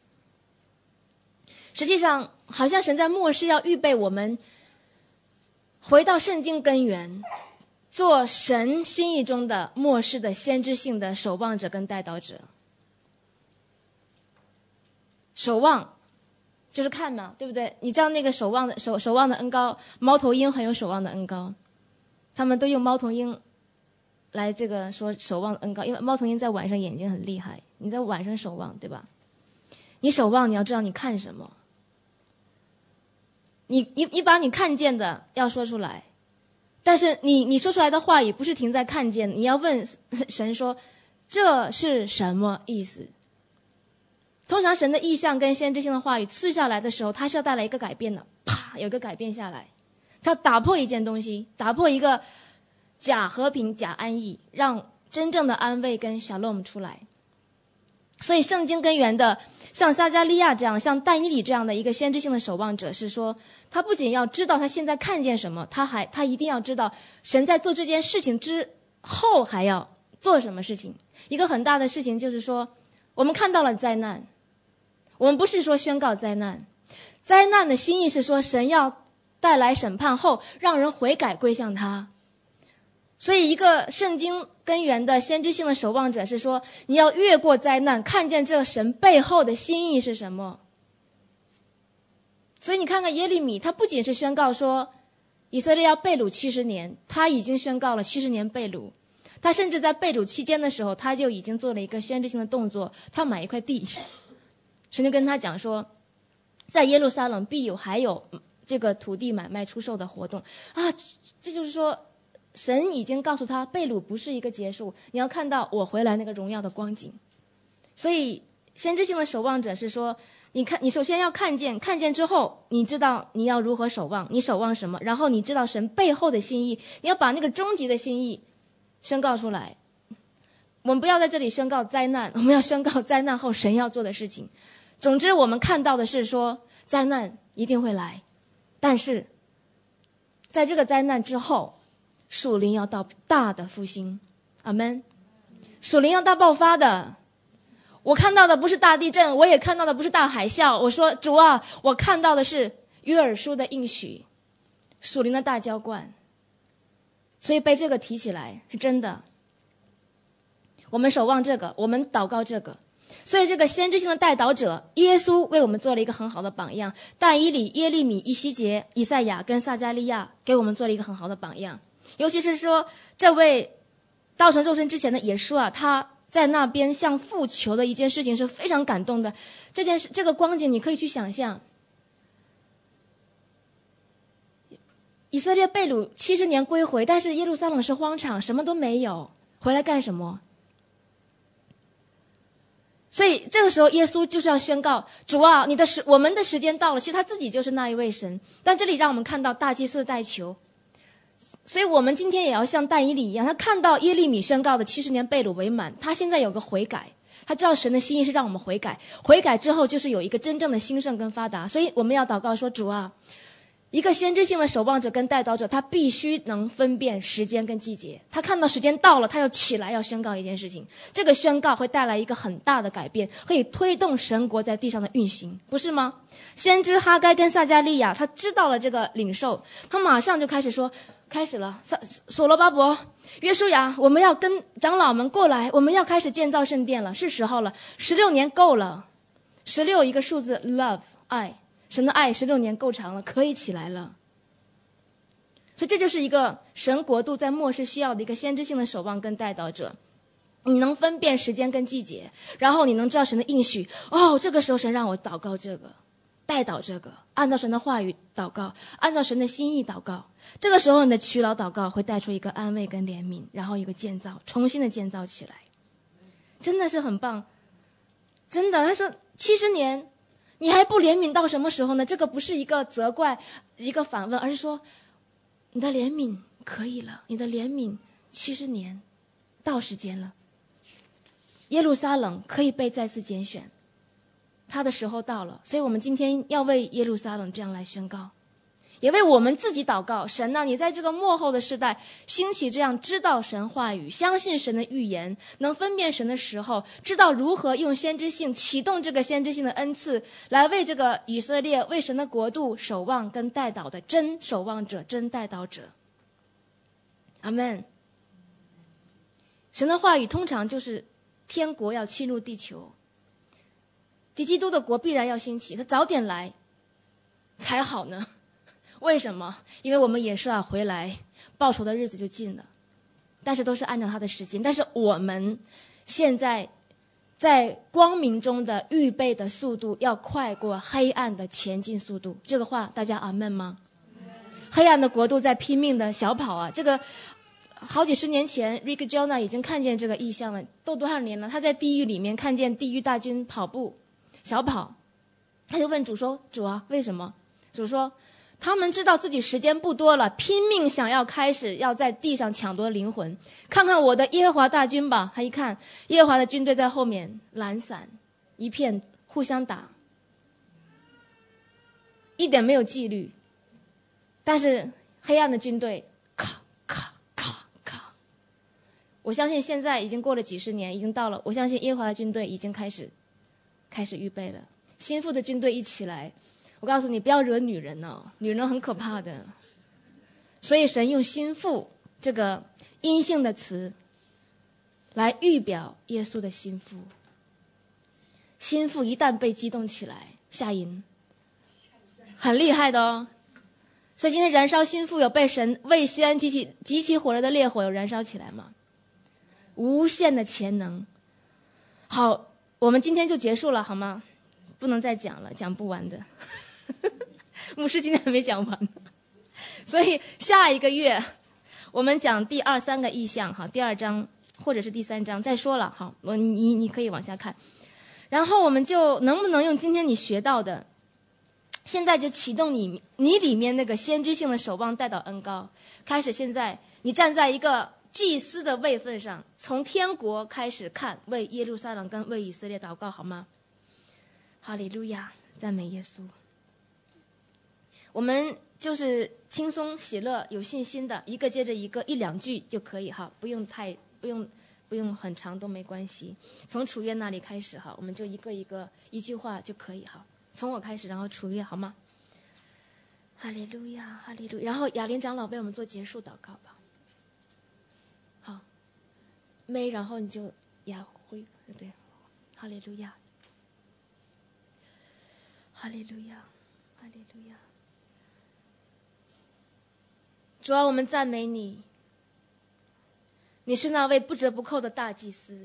实际上好像神在末世要预备我们回到圣经根源，做神心意中的末世的先知性的守望者跟带导者。守望就是看嘛，对不对？你知道那个守望的守守望的恩膏，猫头鹰很有守望的恩膏。 他们都用猫头鹰来这个说守望的恩膏，因为猫头鹰在晚上眼睛很厉害，你在晚上守望，对吧？你守望，你要知道你看什么，你你你把你看见的要说出来，但是你你说出来的话语不是停在看见，你要问神说这是什么意思？通常神的意象跟先知性的话语赐下来的时候，它是要带来一个改变的，啪，有一个改变下来，它打破一件东西，打破一个假和平、假安逸，让真正的安慰跟shalom出来。所以圣经根源的像撒迦利亚这样，像但以理这样的一个先知性的守望者，是说他不仅要知道他现在看见什么，他还他一定要知道神在做这件事情之后还要做什么事情。一个很大的事情就是说，我们看到了灾难，我们不是说宣告灾难，灾难的心意是说神要带来审判后让人悔改归向他。所以一个圣经根源的先知性的守望者是说，你要越过灾难，看见这神背后的心意是什么。所以你看看耶利米，他不仅是宣告说以色列要被掳七十年，他已经宣告了七十年被掳，他甚至在被掳期间的时候，他就已经做了一个先知性的动作，他买一块地，神就跟他讲说，在耶路撒冷必有还有这个土地买卖出售的活动啊，这就是说神已经告诉他，被掳不是一个结束，你要看到我回来那个荣耀的光景。所以先知性的守望者是说，你看，你首先要看见，看见之后你知道你要如何守望，你守望什么，然后你知道神背后的心意，你要把那个终极的心意宣告出来。我们不要在这里宣告灾难，我们要宣告灾难后神要做的事情。总之我们看到的是说灾难一定会来，但是在这个灾难之后，属灵要到大的复兴，阿们。属灵要大爆发的。我看到的不是大地震，我也看到的不是大海啸，我说主啊，我看到的是约珥书的应许，属灵的大浇灌。所以被这个提起来是真的，我们守望这个，我们祷告这个。所以这个先知性的代祷者耶稣为我们做了一个很好的榜样，但以理、耶利米、以西结、以赛亚跟撒迦利亚给我们做了一个很好的榜样。尤其是说这位道成肉身之前的耶稣啊，他在那边向父求的一件事情是非常感动的。这件事，这个光景你可以去想象，以色列被掳七十年归回，但是耶路撒冷是荒场，什么都没有，回来干什么？所以这个时候耶稣就是要宣告，主啊，你的时我们的时间到了。其实他自己就是那一位神，但这里让我们看到大祭司代求。所以我们今天也要像但以理一样，他看到耶利米宣告的七十年被掳为满，他现在有个悔改，他知道神的心意是让我们悔改，悔改之后就是有一个真正的兴盛跟发达。所以我们要祷告说，主啊，一个先知性的守望者跟代祷者，他必须能分辨时间跟季节，他看到时间到了，他要起来要宣告一件事情，这个宣告会带来一个很大的改变，可以推动神国在地上的运行，不是吗？先知哈该跟撒迦利亚，他知道了这个领受，他马上就开始说，开始了，所罗巴伯、约书亚，我们要跟长老们过来，我们要开始建造圣殿了，是时候了。十六年够了，十六一个数字 ，love 爱，神的爱十六年够长了，可以起来了。所以这就是一个神国度在末世需要的一个先知性的守望跟代祷者。你能分辨时间跟季节，然后你能知道神的应许。哦，这个时候神让我祷告这个，代祷这个，按照神的话语祷告，按照神的心意祷告。这个时候你的祈祷祷告会带出一个安慰跟怜悯，然后一个建造，重新的建造起来，真的是很棒。真的，他说七十年你还不怜悯到什么时候呢？这个不是一个责怪，一个反问，而是说你的怜悯可以了，你的怜悯七十年到时间了，耶路撒冷可以被再次拣选，他的时候到了。所以我们今天要为耶路撒冷这样来宣告，也为我们自己祷告。神啊，你在这个末后的时代兴起这样知道神话语，相信神的预言，能分辨神的时候，知道如何用先知性启动这个先知性的恩赐，来为这个以色列为神的国度守望跟代祷的真守望者，真代祷者。阿们。神的话语通常就是天国要侵入地球，敌基督的国必然要兴起，他早点来才好呢。 为什么？因为我们也是要回来，报仇的日子就近了。但是都是按照他的时间。但是我们现在在光明中的预备的速度要快过黑暗的前进速度。这个话大家阿们吗？黑暗的国度在拼命的小跑啊！这个好几十年前 Rick Jonah 已经看见这个异象了，都多少年了？他在地狱里面看见地狱大军跑步小跑，他就问主说：主啊，为什么？主说他们知道自己时间不多了，拼命想要开始要在地上抢夺灵魂。看看我的耶和华大军吧。他一看耶和华的军队在后面懒散一片，互相打，一点没有纪律。但是黑暗的军队咔咔咔咔，我相信现在已经过了几十年，已经到了，我相信耶和华的军队已经开始开始预备了。心腹的军队一起来，我告诉你，不要惹女人哦，女人很可怕的。所以神用心腹这个阴性的词来预表耶稣的心腹。心腹一旦被激动起来，下淫很厉害的哦。所以今天燃烧心腹有被神为西安激起激起火热的烈火，有燃烧起来吗？无限的潜能。好，我们今天就结束了好吗？不能再讲了，讲不完的。牧师今天还没讲完呢，所以下一个月我们讲第二三个意象，好，第二章或者是第三章再说了，好，我你你可以往下看，然后我们就能不能用今天你学到的，现在就启动你你里面那个先知性的守望带到恩膏，开始现在你站在一个祭司的位分上，从天国开始看，为耶路撒冷跟为以色列祷告好吗？哈利路亚，赞美耶稣。我们就是轻松喜乐有信心的，一个接着一个，一两句就可以哈，不用太不用不用很长都没关系。从楚月那里开始哈，我们就一个一个一句话就可以哈。从我开始，然后楚月好吗？哈利路亚，哈利路亚。然后雅琳长老为我们做结束祷告吧。好，妹，然后你就雅辉，对，哈利路亚，哈利路亚，哈利路亚。主啊，我们赞美你，你是那位不折不扣的大祭司，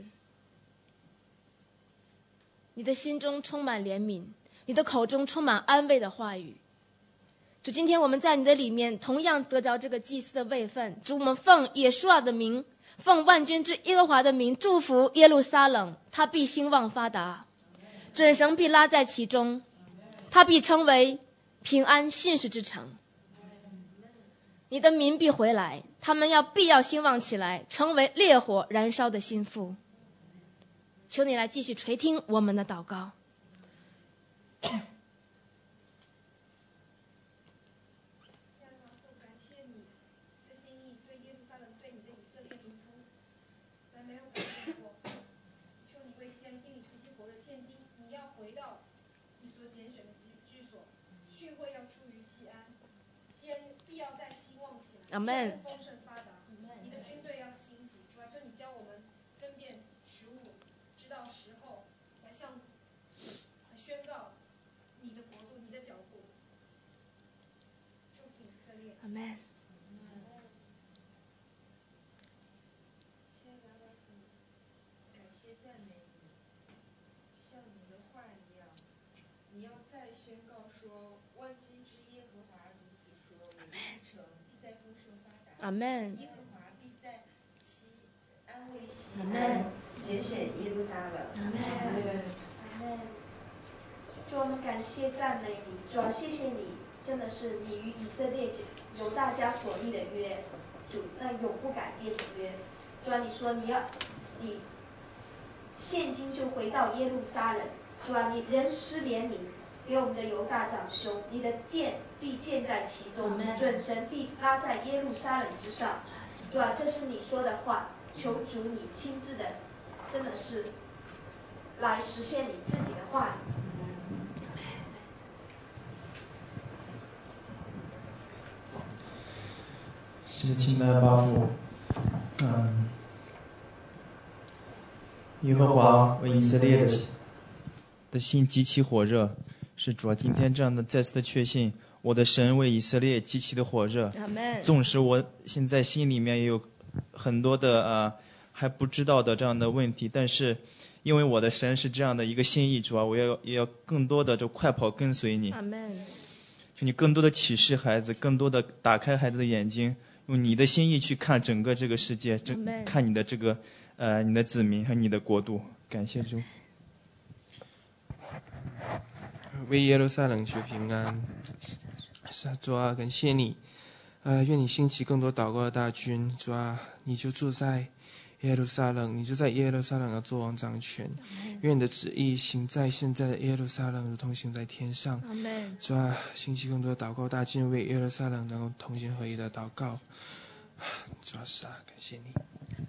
你的心中充满怜悯，你的口中充满安慰的话语。主，今天我们在你的里面同样得着这个祭司的位分。主，我们奉耶稣啊的名，奉万军之耶和华的名，祝福耶路撒冷，他必兴旺发达，准绳必拉在其中，他必称为平安信实之城。你的民必回来，他们要必要兴旺起来，成为烈火燃烧的心腹。求你来继续垂听我们的祷告。阿们。 丰盛发达，你的军队要兴起。主啊，求你教我们分辨食物，知道时候，来向来宣告你的国度、你的脚步。祝福以色列。 阿们。 亲爱的阿爸父，感谢赞美你，像你的话一样，你要再宣告说，万军之耶和华如此说，我的一城必在丰盛发达。 阿们。 耶和华必在西安慰西阿们。 安，拣选耶路撒冷。 阿们。 阿门。主，我们感谢赞美你，主啊，谢谢你，真的是你与以色列犹大家所立的约，主那永不改变的约。主啊，你说你要你现今就回到耶路撒冷，主啊，你仁施怜悯，给我们的犹大长兄，你的殿必建在其中，准绳必拉在耶路撒冷之上。主啊，这是你说的话，求主你亲自的，真的是来实现你自己的话语。 是亲爱的巴父，嗯，耶和华为以色列的的心极其火热，是主啊，今天这样的再次的确信， 我的神为以色列极其的火热。纵使我现在心里面也有很多的呃还不知道的这样的问题，但是因为我的神是这样的一个心意，主啊，我要也要更多的就快跑跟随你。求你更多的启示孩子，更多的打开孩子的眼睛，用你的心意去看整个这个世界，看你的这个呃你的子民和你的国度。感谢主。 为耶路撒冷求平安。是啊，主啊，感谢你，呃，愿你兴起更多祷告的大军。主啊，你就住在耶路撒冷，你就在耶路撒冷要做王掌权。愿你的旨意行在现在的耶路撒冷，如同行在天上。主啊，兴起更多的祷告大军，为耶路撒冷能够同心合一的祷告。主啊，是啊，感谢你。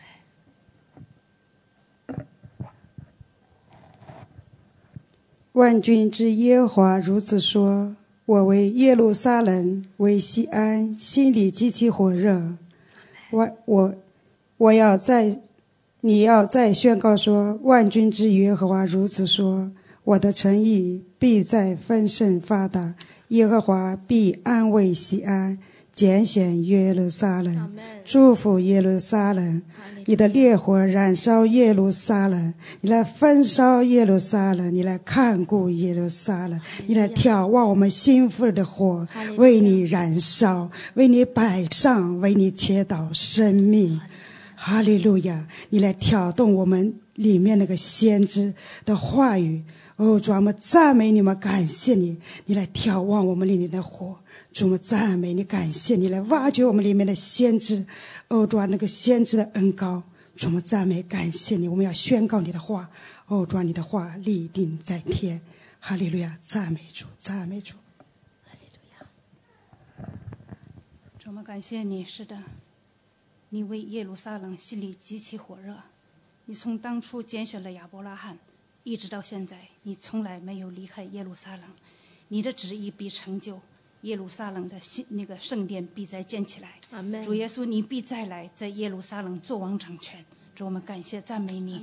万军之耶和华如此说：我为耶路撒冷，为西安，心里极其火热。我我我要在，你要再宣告说：万军之耶和华如此说：我的诚意必在丰盛发达，耶和华必安慰西安，拣选耶路撒冷，祝福耶路撒冷。你的烈火燃烧耶路撒冷，你来焚烧耶路撒冷，你来看顾耶路撒冷，你来眺望我们心腹的火，为你燃烧，为你摆上，为你切祷生命。哈利路亚！你来挑动我们里面那个先知的话语。哦，主啊，我们赞美你们，感谢你，你来眺望我们里面的火。主，我们赞美你，感谢你来挖掘我们里面的先知。哦，主啊，那个先知的恩膏，主，我们赞美感谢你，我们要宣告你的话。哦，主啊，你的话立定在天。哈利路亚！赞美主，赞美主。 哈利路亚！主，我们感谢你，是的，你为耶路撒冷心里极其火热。你从当初拣选了亚伯拉罕，一直到现在，你从来没有离开耶路撒冷。你的旨意必成就。耶路撒冷的新那个圣殿必再建起来。主耶稣，你必再来，在耶路撒冷做王掌权。主，我们感谢赞美你。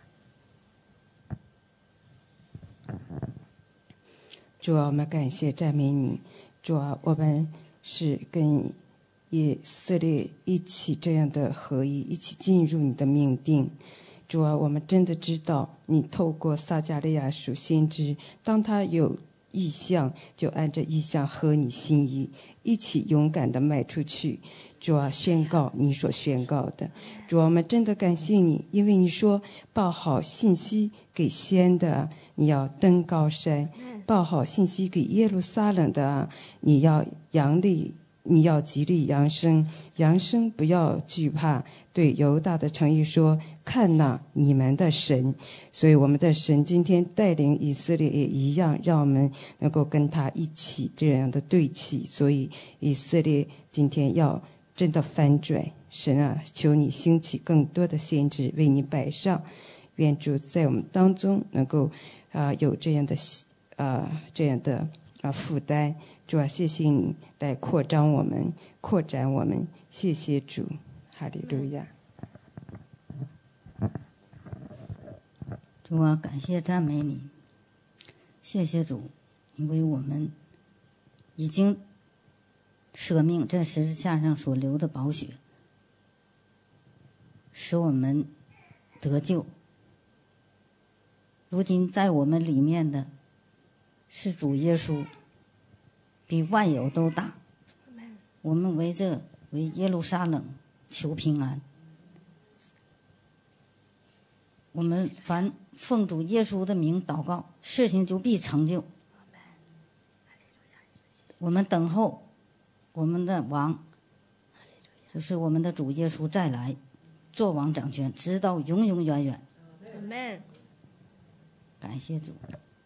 主啊，我们感谢赞美你。主啊，我们是跟以色列一起这样的合一，一起进入你的命定。主啊，我们真的知道你透过撒迦利亚属先知，当他有意向，就按着意向合你心意，一起勇敢地迈出去。主啊，宣告你所宣告的。主啊，我们真的感谢你，因为你说报好信息给西安的，你要登高山；报好信息给耶路撒冷的，你要扬力，你要极力扬声，扬声不要惧怕。对犹大的诚意说：看哪，你们的神。所以我们的神今天带领以色列也一样，让我们能够跟他一起这样的对齐。所以以色列今天要真的翻转。神啊，求你兴起更多的先知为你摆上，愿主在我们当中能够啊、呃、有这样的啊、呃、这样的啊、呃、负担。主啊，谢谢你来扩张我们，扩展我们，谢谢主。哈利路亚！ 主啊，感谢赞美你，谢谢主，因为我们已经舍命在十字架上所流的宝血，使我们得救。如今在我们里面的是主耶稣，比万有都大。我们为这为耶路撒冷求平安。我们凡奉主耶稣的名祷告，事情就必成就。我们等候我们的王，就是我们的主耶稣再来做王掌权，直到永永远远。 Amen。 感谢主。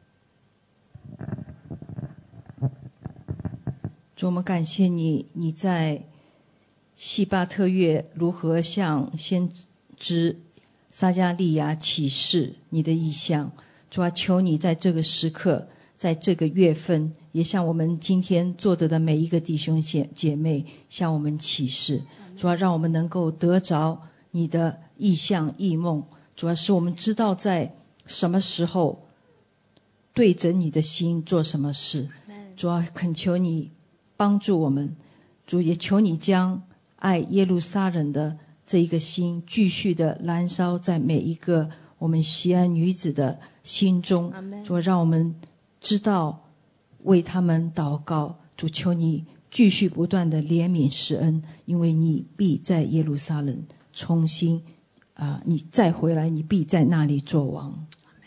主，我们感谢你，你在西巴特月如何向先知撒迦利亚启示你的意象。主啊，求你在这个时刻，在这个月份，也向我们今天坐着的每一个弟兄姐妹向我们启示。主啊，让我们能够得着你的意象异梦。主啊，使我们知道在什么时候对着你的心做什么事。主啊，恳求你帮助我们。主也求你将爱耶路撒冷的这一个心继续的燃烧在每一个我们西安女子的心中。主，让我们知道为他们祷告。主，求你继续不断的怜悯施恩，因为你必在耶路撒冷重新啊、呃，你再回来，你必在那里作王。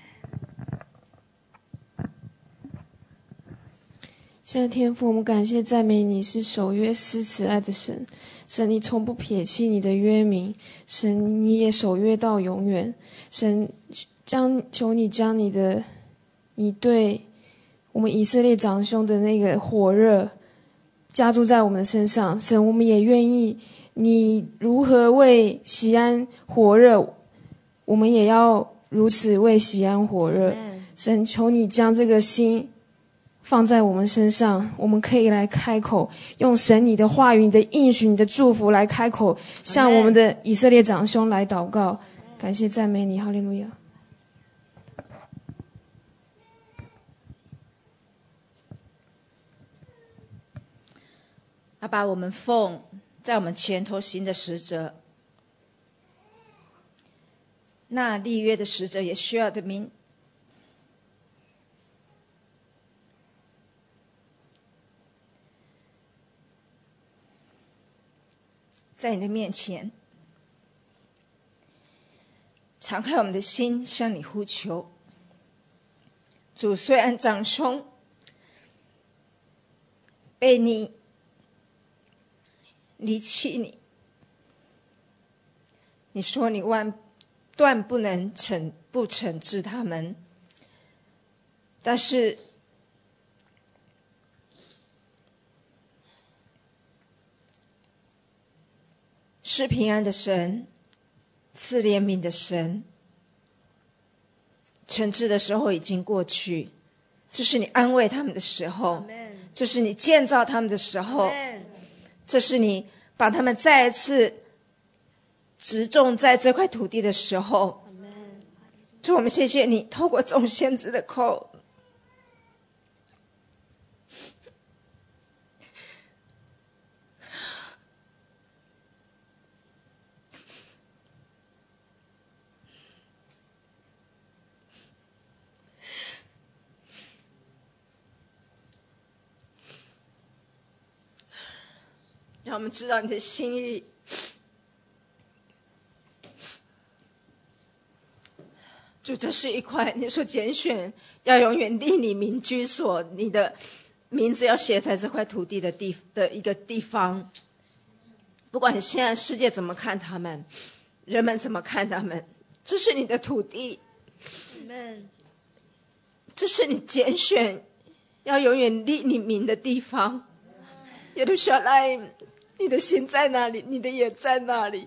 现在天父，我们感谢赞美你是守约施慈爱的神，神你从不撇弃你的约名，神你也守约到永远。神将求你将你的你对我们以色列长兄的那个火热加注在我们的身上，神我们也愿意你如何为锡安火热，我们也要如此为锡安火热。神求你将这个心放在我们身上，我们可以来开口，用神你的话语、你的应许、你的祝福来开口，向我们的以色列长兄来祷告。感谢赞美你，哈利路亚。 阿爸，我们奉在我们前头行的使者，那立约的使者也需要的名，在你的面前敞开我们的心，向你呼求。主，虽然长兄被你离弃你，你说你万断不能惩不惩治他们，但是是平安的神，赐怜悯的神，惩治的时候已经过去，这是你安慰他们的时候，这是你建造他们的时候，这是你把他们再一次植种在这块土地的时候。主，我们谢谢你透过众先知的口让我们知道你的心意。主，这是一块你所拣选要永远立你名居所，你的名字要写在这块土地的地的一个地方。不管现在世界怎么看他们，人们怎么看他们，这是你的土地，这是你拣选要永远立你名的地方。耶路撒冷，你的心在那里，你的眼在那里。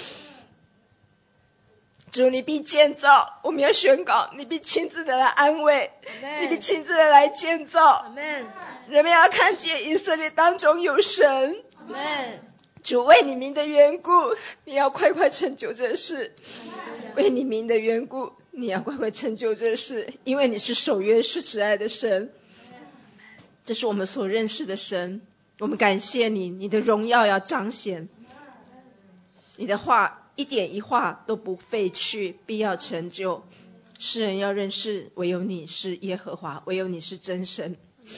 主，你必建造，我们要宣告，你必亲自的来安慰，你必亲自的来建造。人们要看见以色列当中有神。主，为你名的缘故，你要快快成就这事。为你名的缘故，你要快快成就这事，因为你是守约是慈爱的神，这是我们所认识的神。我们感谢你，你的荣耀要彰显，你的话一点一画都不废去，必要成就。世人要认识唯有你是耶和华，唯有你是真神。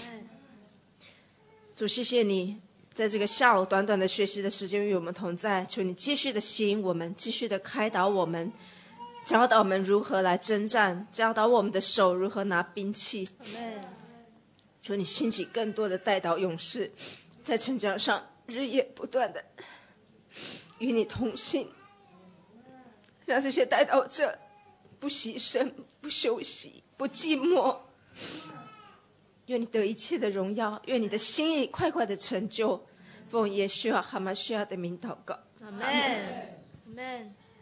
主，谢谢你在这个下午短短的学习的时间与我们同在，求你继续的吸引我们，继续的开导我们，教导我们如何来征战，教导我们的手如何拿兵器。求你兴起更多的代祷勇士，在成长上日夜不断的与你同行，让这些代祷者不牺牲，不休息，不寂寞。愿你得一切的荣耀，愿你的心意快快的成就。奉耶稣哈马西亚的名祷告， 阿门，阿门。